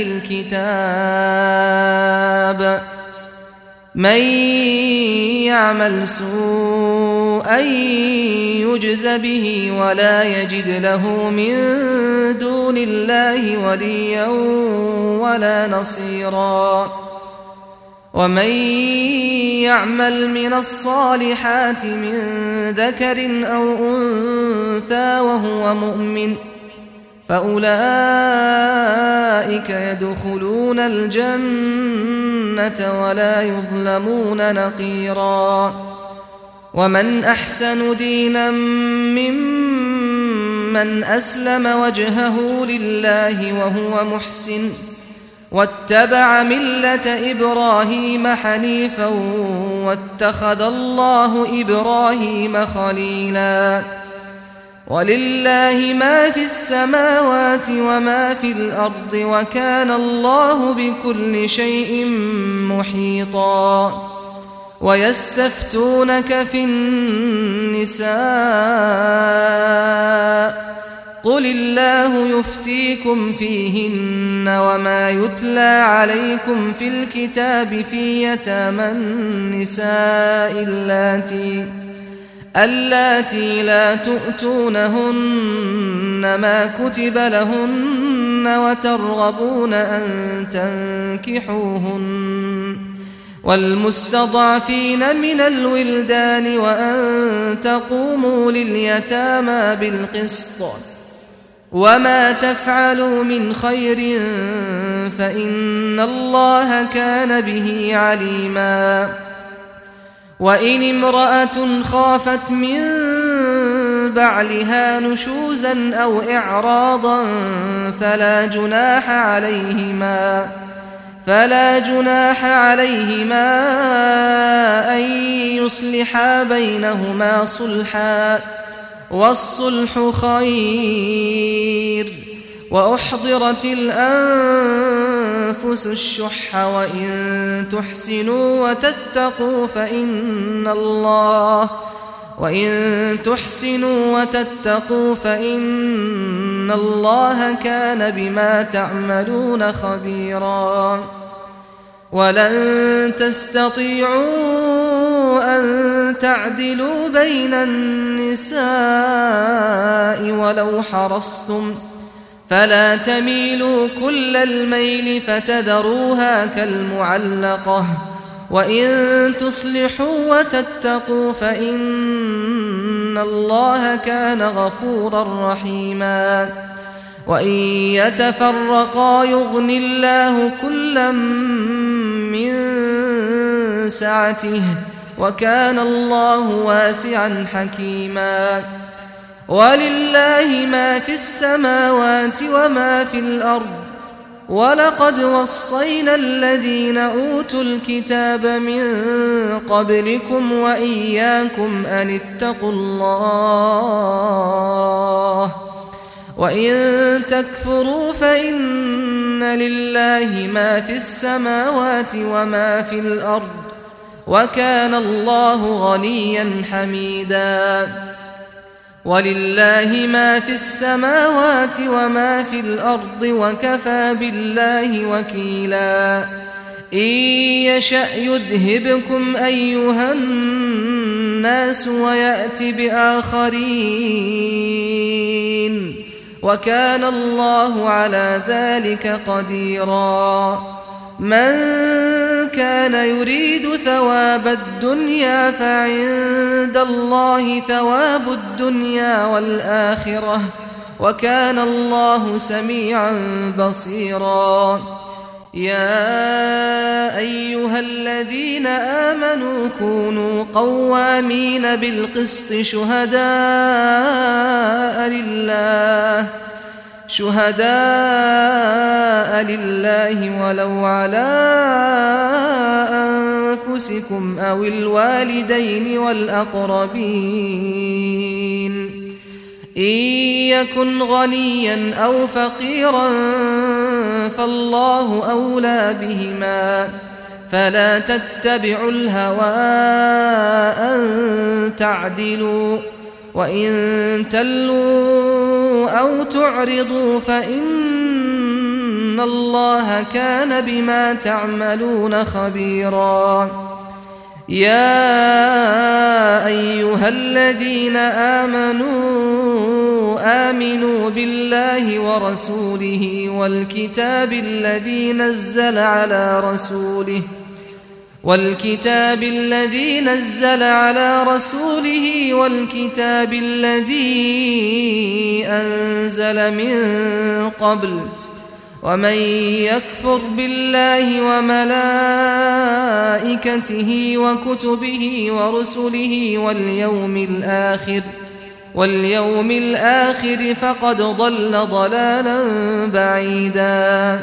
الكتاب من يعمل سوءا يجز به ولا يجد له من دون الله وليا ولا نصيرا ومن يعمل من الصالحات من ذكر أو أنثى وهو مؤمن فأولئك يدخلون الجنة ولا يظلمون نقيرا ومن أحسن دينا ممن أسلم وجهه لله وهو محسن واتبع ملة إبراهيم حنيفا واتخذ الله إبراهيم خليلا ولله ما في السماوات وما في الأرض وكان الله بكل شيء محيطا ويستفتونك في النساء قل الله يفتيكم فيهن وما يتلى عليكم في الكتاب في يتامى النساء اللاتي اللاتي لا تؤتونهن ما كتب لهن وترغبون أن تنكحوهن والمستضعفين من الولدان وأن تقوموا لليتامى بالقسط وما تفعلوا من خير فإن الله كان به عليما وإن امرأة خافت من بعلها نشوزا أو إعراضا فلا جناح عليهما فلا جناح عليهما أن يصلحا بينهما صلحا والصلح خير وأحضرت الأنفس الشح وإن تحسنوا وتتقوا فإن الله وإن تحسنوا وتتقوا فإن الله كان بما تعملون خبيرا ولن تستطيعوا أن تعدلوا بين النساء ولو حرصتم فلا تميلوا كل الميل فتذروها كالمعلقة وإن تصلحوا وتتقوا فإن الله كان غفورا رحيما وإن يتفرقا يغن الله كلا من سعته وكان الله واسعا حكيما ولله ما في السماوات وما في الأرض ولقد وصينا الذين أوتوا الكتاب من قبلكم وإياكم أن اتقوا الله وإن تكفروا فإن لله ما في السماوات وما في الأرض وكان الله غنيا حميدا ولله ما في السماوات وما في الأرض وكفى بالله وكيلا إن يشأ يذهبكم أيها الناس ويأت بآخرين وكان الله على ذلك قديرا من كان يريد ثواب الدنيا فعند الله ثواب الدنيا والآخرة وكان الله سميعا بصيرا يا أيها الذين آمنوا كونوا قوامين بالقسط شهداء لله شهداء لله ولو على أنفسكم أو الوالدين والأقربين إن يكن غنيا أو فقيرا فالله أولى بهما فلا تتبعوا الهوى أن تعدلوا وإن تلوا أو تعرضوا فإن الله كان بما تعملون خبيرا يا أيها الذين آمنوا آمنوا بالله ورسوله والكتاب الذي نزل على رسوله والكتاب الذي نزل على رسوله والكتاب الذي أنزل من قبل ومن يكفر بالله وملائكته وكتبه ورسله واليوم الآخر واليوم الآخر فقد ضل ضلالا بعيدا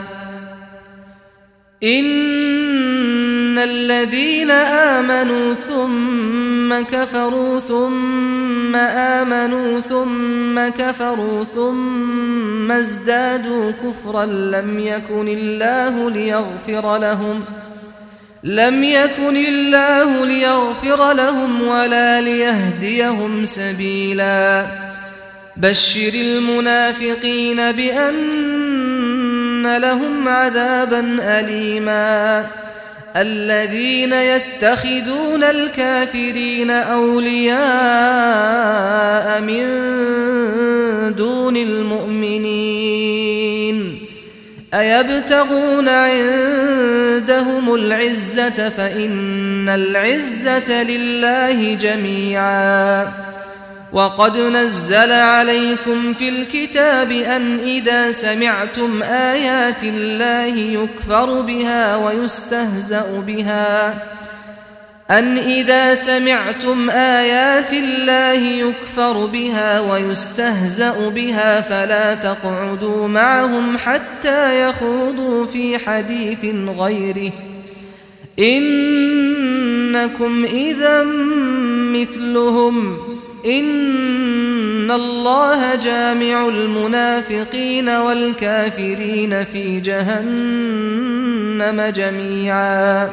إن الذين آمنوا ثم كفروا ثم آمنوا ثم كفروا ثم ازدادوا كفرا لم يكن الله ليغفر لهم لم يكن الله ليغفر لهم ولا ليهديهم سبيلا بشر المنافقين بأن لهم عذابا أليما الذين يتخذون الكافرين أولياء من دون المؤمنين أيبتغون عندهم العزة فإن العزة لله جميعا وقد نزل عليكم في الكتاب أن إذا سمعتم آيات الله يكفر بها ويستهزأ بها أن إذا سمعتم آيات الله يكفر بها ويستهزأ بها فلا تقعدوا معهم حتى يخوضوا في حديث غيره إنكم إذا مثلهم إن الله جامع المنافقين والكافرين في جهنم جميعا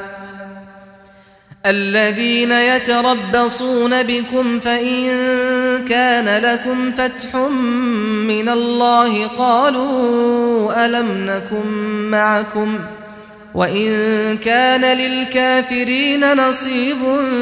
الذين يتربصون بكم فإن كان لكم فتح من الله قالوا ألم نكن معكم وإن كان للكافرين نصيب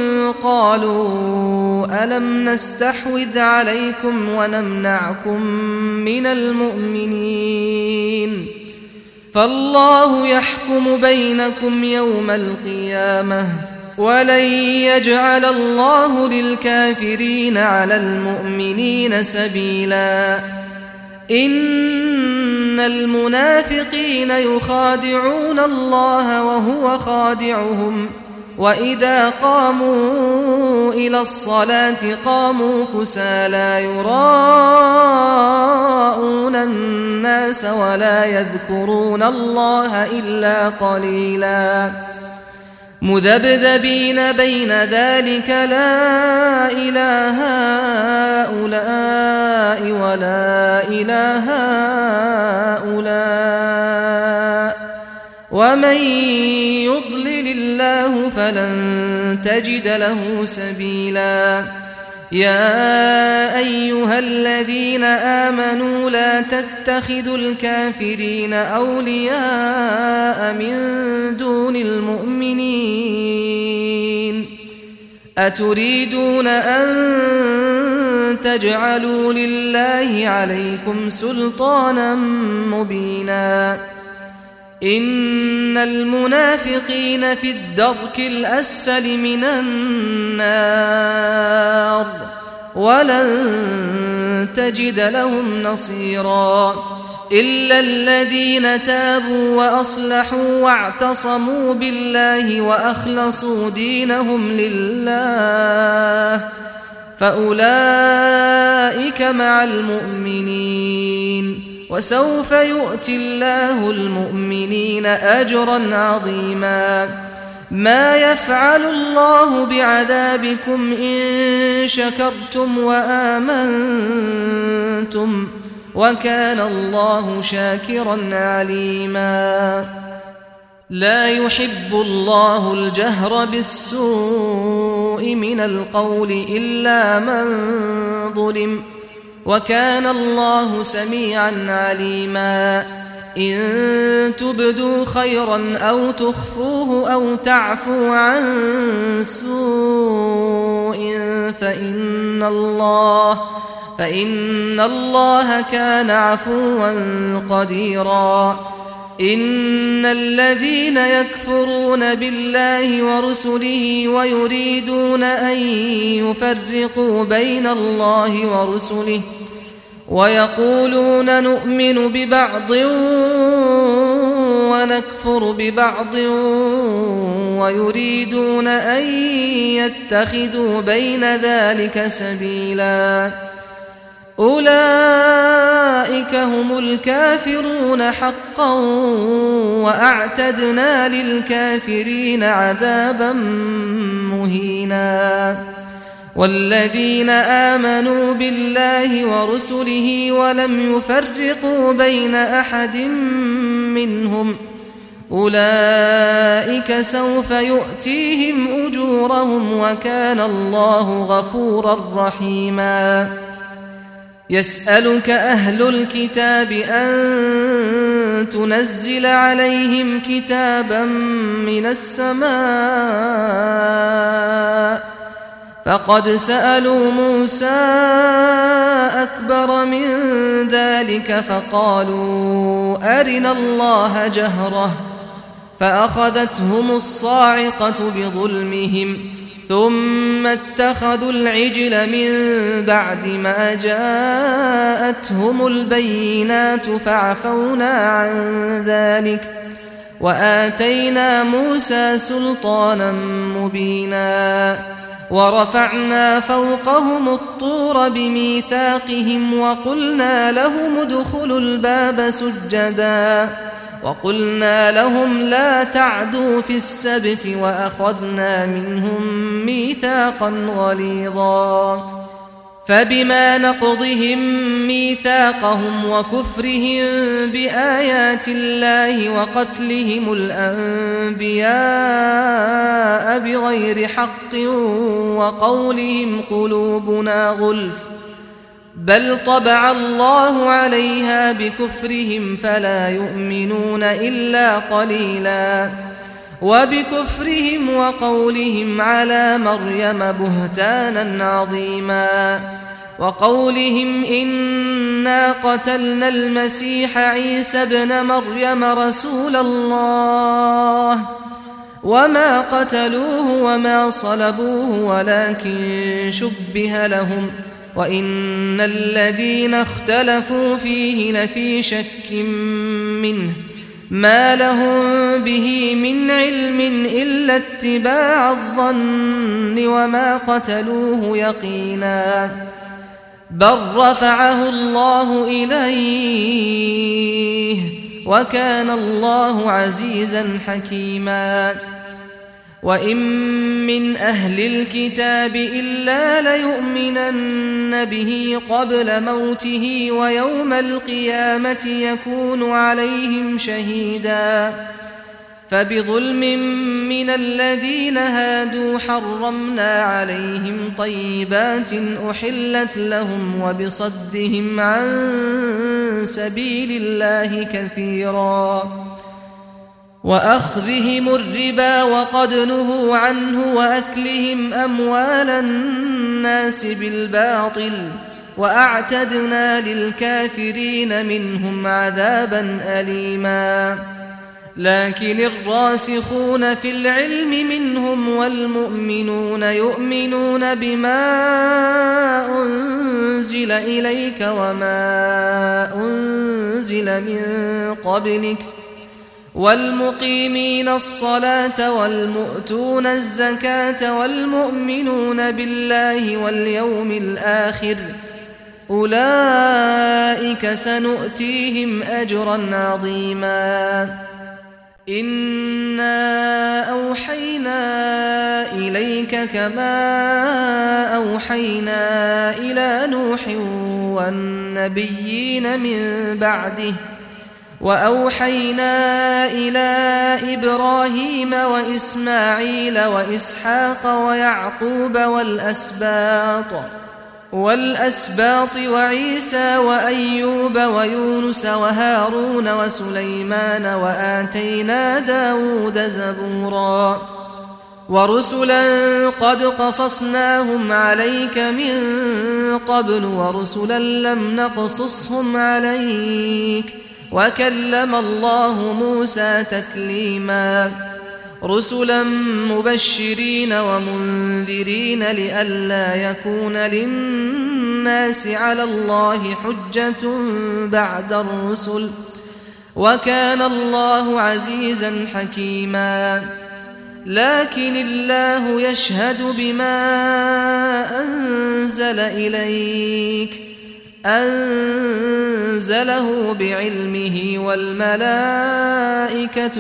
قالوا ألم نستحوذ عليكم ونمنعكم من المؤمنين فالله يحكم بينكم يوم القيامة ولن يجعل الله للكافرين على المؤمنين سبيلا إن المنافقين يخادعون الله وهو خادعهم وإذا قاموا إلى الصلاة قاموا كسالى يراءون الناس ولا يذكرون الله إلا قليلا مذبذبين بين ذلك لا إله هؤلاء ولا إله هؤلاء ومن يضلل الله فلن تجد له سبيلا يا أيها الذين آمنوا لا تتخذوا الكافرين أولياء من دون المؤمنين أتريدون أن تجعلوا لله عليكم سلطانا مبينا إن المنافقين في الدرك الأسفل من النار ولن تجد لهم نصيرا إلا الذين تابوا وأصلحوا واعتصموا بالله وأخلصوا دينهم لله فأولئك مع المؤمنين وسوف يؤتي الله المؤمنين أجرا عظيما ما يفعل الله بعذابكم إن شكرتم وآمنتم وكان الله شاكرا عليما لا يحب الله الجهر بالسوء من القول إلا من ظلم وكان الله سميعا عليما إن تبدوا خيرا أو تخفوه أو تعفو عن سوء فإن الله فإن الله كان عفوا قديرا إن الذين يكفرون بالله ورسله ويريدون أن يفرقوا بين الله ورسله ويقولون نؤمن ببعض ونكفر ببعض ويريدون أن يتخذوا بين ذلك سبيلا أولئك هم الكافرون حقا وأعتدنا للكافرين عذابا مهينا والذين آمنوا بالله ورسله ولم يفرقوا بين أحد منهم أولئك سوف يؤتيهم أجورهم وكان الله غفورا رحيما يسألك أهل الكتاب أن تنزل عليهم كتابا من السماء فقد سألوا موسى أكبر من ذلك فقالوا أرنا الله جهرة فأخذتهم الصاعقة بظلمهم ثم اتخذوا العجل من بعد ما جاءتهم البينات فعفونا عن ذلك وآتينا موسى سلطانا مبينا ورفعنا فوقهم الطور بميثاقهم وقلنا لهم ادخلوا الباب سجدا وقلنا لهم لا تعدوا في السبت وأخذنا منهم ميثاقا غليظا فبما نقضهم ميثاقهم وكفرهم بآيات الله وقتلهم الأنبياء بغير حق وقولهم قلوبنا غلف بل طبع الله عليها بكفرهم فلا يؤمنون إلا قليلا وبكفرهم وقولهم على مريم بهتانا عظيما وقولهم إنا قتلنا المسيح عيسى ابن مريم رسول الله وما قتلوه وما صلبوه ولكن شبه لهم وإن الذين اختلفوا فيه لفي شك منه ما لهم به من علم إلا اتباع الظن وما قتلوه يقينا بل رفعه الله إليه وكان الله عزيزا حكيما وإن من أهل الكتاب إلا ليؤمنن به قبل موته ويوم القيامة يكون عليهم شهيدا فبظلم من الذين هادوا حرمنا عليهم طيبات أحلت لهم وبصدهم عن سبيل الله كثيرا وأخذهم الربا وقد نهوا عنه وأكلهم أموال الناس بالباطل وأعتدنا للكافرين منهم عذابا أليما لكن الراسخون في العلم منهم والمؤمنون يؤمنون بما أنزل إليك وما أنزل من قبلك والمقيمين الصلاة والمؤتون الزكاة والمؤمنون بالله واليوم الآخر أولئك سنؤتيهم أجرا عظيما إنا أوحينا إليك كما أوحينا إلى نوح والنبيين من بعده وأوحينا إلى إبراهيم وإسماعيل وإسحاق ويعقوب والأسباط والأسباط وعيسى وأيوب ويونس وهارون وسليمان وآتينا داود زبورا ورسلا قد قصصناهم عليك من قبل ورسلا لم نقصصهم عليك وكلم الله موسى تكليما رسلا مبشرين ومنذرين لئلا يكون للناس على الله حجة بعد الرسل وكان الله عزيزا حكيما لكن الله يشهد بما أنزل إليك أنزله بعلمه والملائكة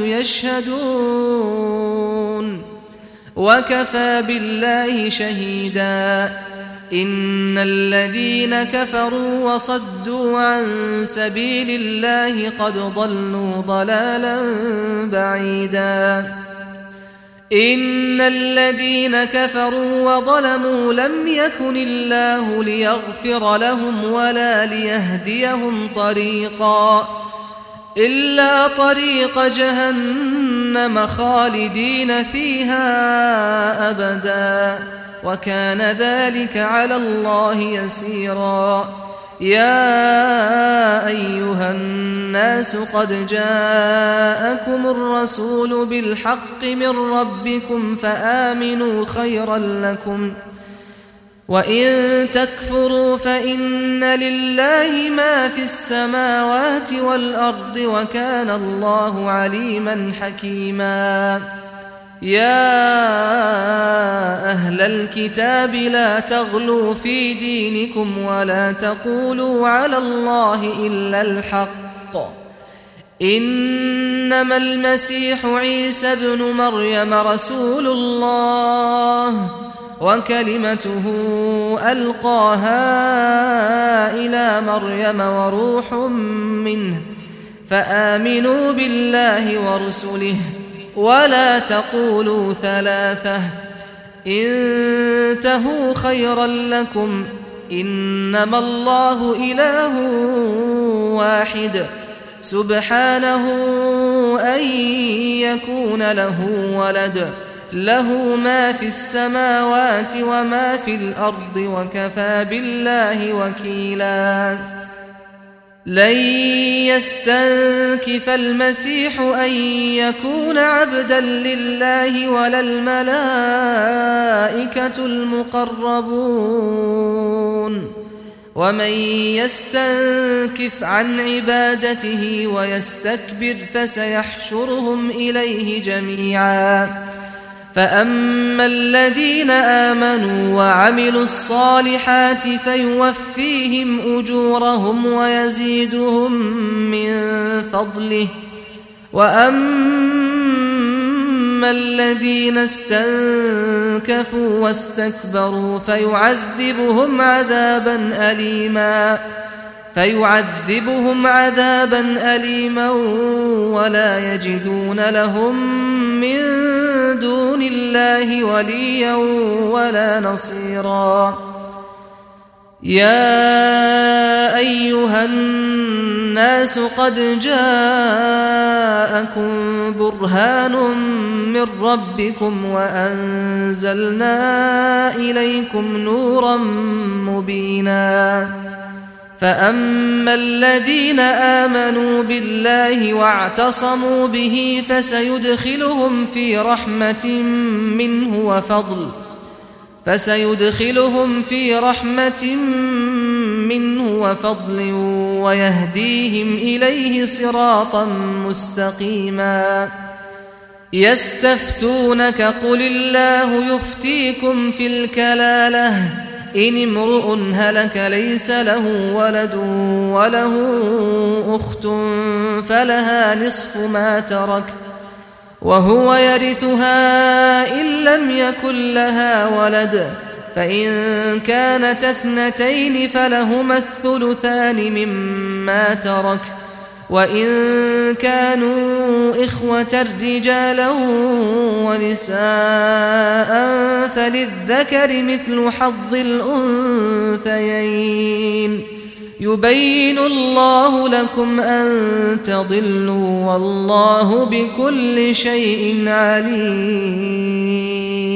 يشهدون وكفى بالله شهيدا إن الذين كفروا وصدوا عن سبيل الله قد ضلوا ضلالا بعيدا إن الذين كفروا وظلموا لم يكن الله ليغفر لهم ولا ليهديهم طريقا إلا طريق جهنم خالدين فيها أبدا وكان ذلك على الله يسيرا يا أيها الناس قد جاءكم الرسول بالحق من ربكم فآمنوا خيرا لكم وإن تكفروا فإن لله ما في السماوات والأرض وكان الله عليما حكيما يا أهل الكتاب لا تغلوا في دينكم ولا تقولوا على الله إلا الحق إنما المسيح عيسى ابن مريم رسول الله وكلمته ألقاها إلى مريم وروح منه فآمنوا بالله ورسله ولا تقولوا ثلاثة انتهوا خيرا لكم إنما الله إله واحد سبحانه أن يكون له ولد له ما في السماوات وما في الأرض وكفى بالله وكيلا لن يستنكف المسيح أن يكون عبدا لله ولا الملائكة المقربون ومن يستنكف عن عبادته ويستكبر فسيحشرهم إليه جميعا فأما الذين آمنوا وعملوا الصالحات فيوفيهم أجورهم ويزيدهم من فضله وأما الذين استنكفوا واستكبروا فيعذبهم عذابا أليما فيعذبهم عذابا أليما ولا يجدون لهم من دون الله وليا ولا نصيرا يا أيها الناس قد جاءكم برهان من ربكم وأنزلنا إليكم نورا مبينا فأما الذين آمنوا بالله واعتصموا به فسيدخلهم في رحمة منه وفضل فسيدخلهم في رحمة منه وفضل ويهديهم إليه صراطا مستقيما يستفتونك قل الله يفتيكم في الكلالة إن امرؤ هلك ليس له ولد وله أخت فلها نصف ما ترك وهو يرثها إن لم يكن لها ولد فإن كانت اثنتين فلهما الثلثان مما ترك وإن كانوا إخوة رجالا ونساء فللذكر مثل حظ الأنثيين يبين الله لكم أن تضلوا والله بكل شيء عليم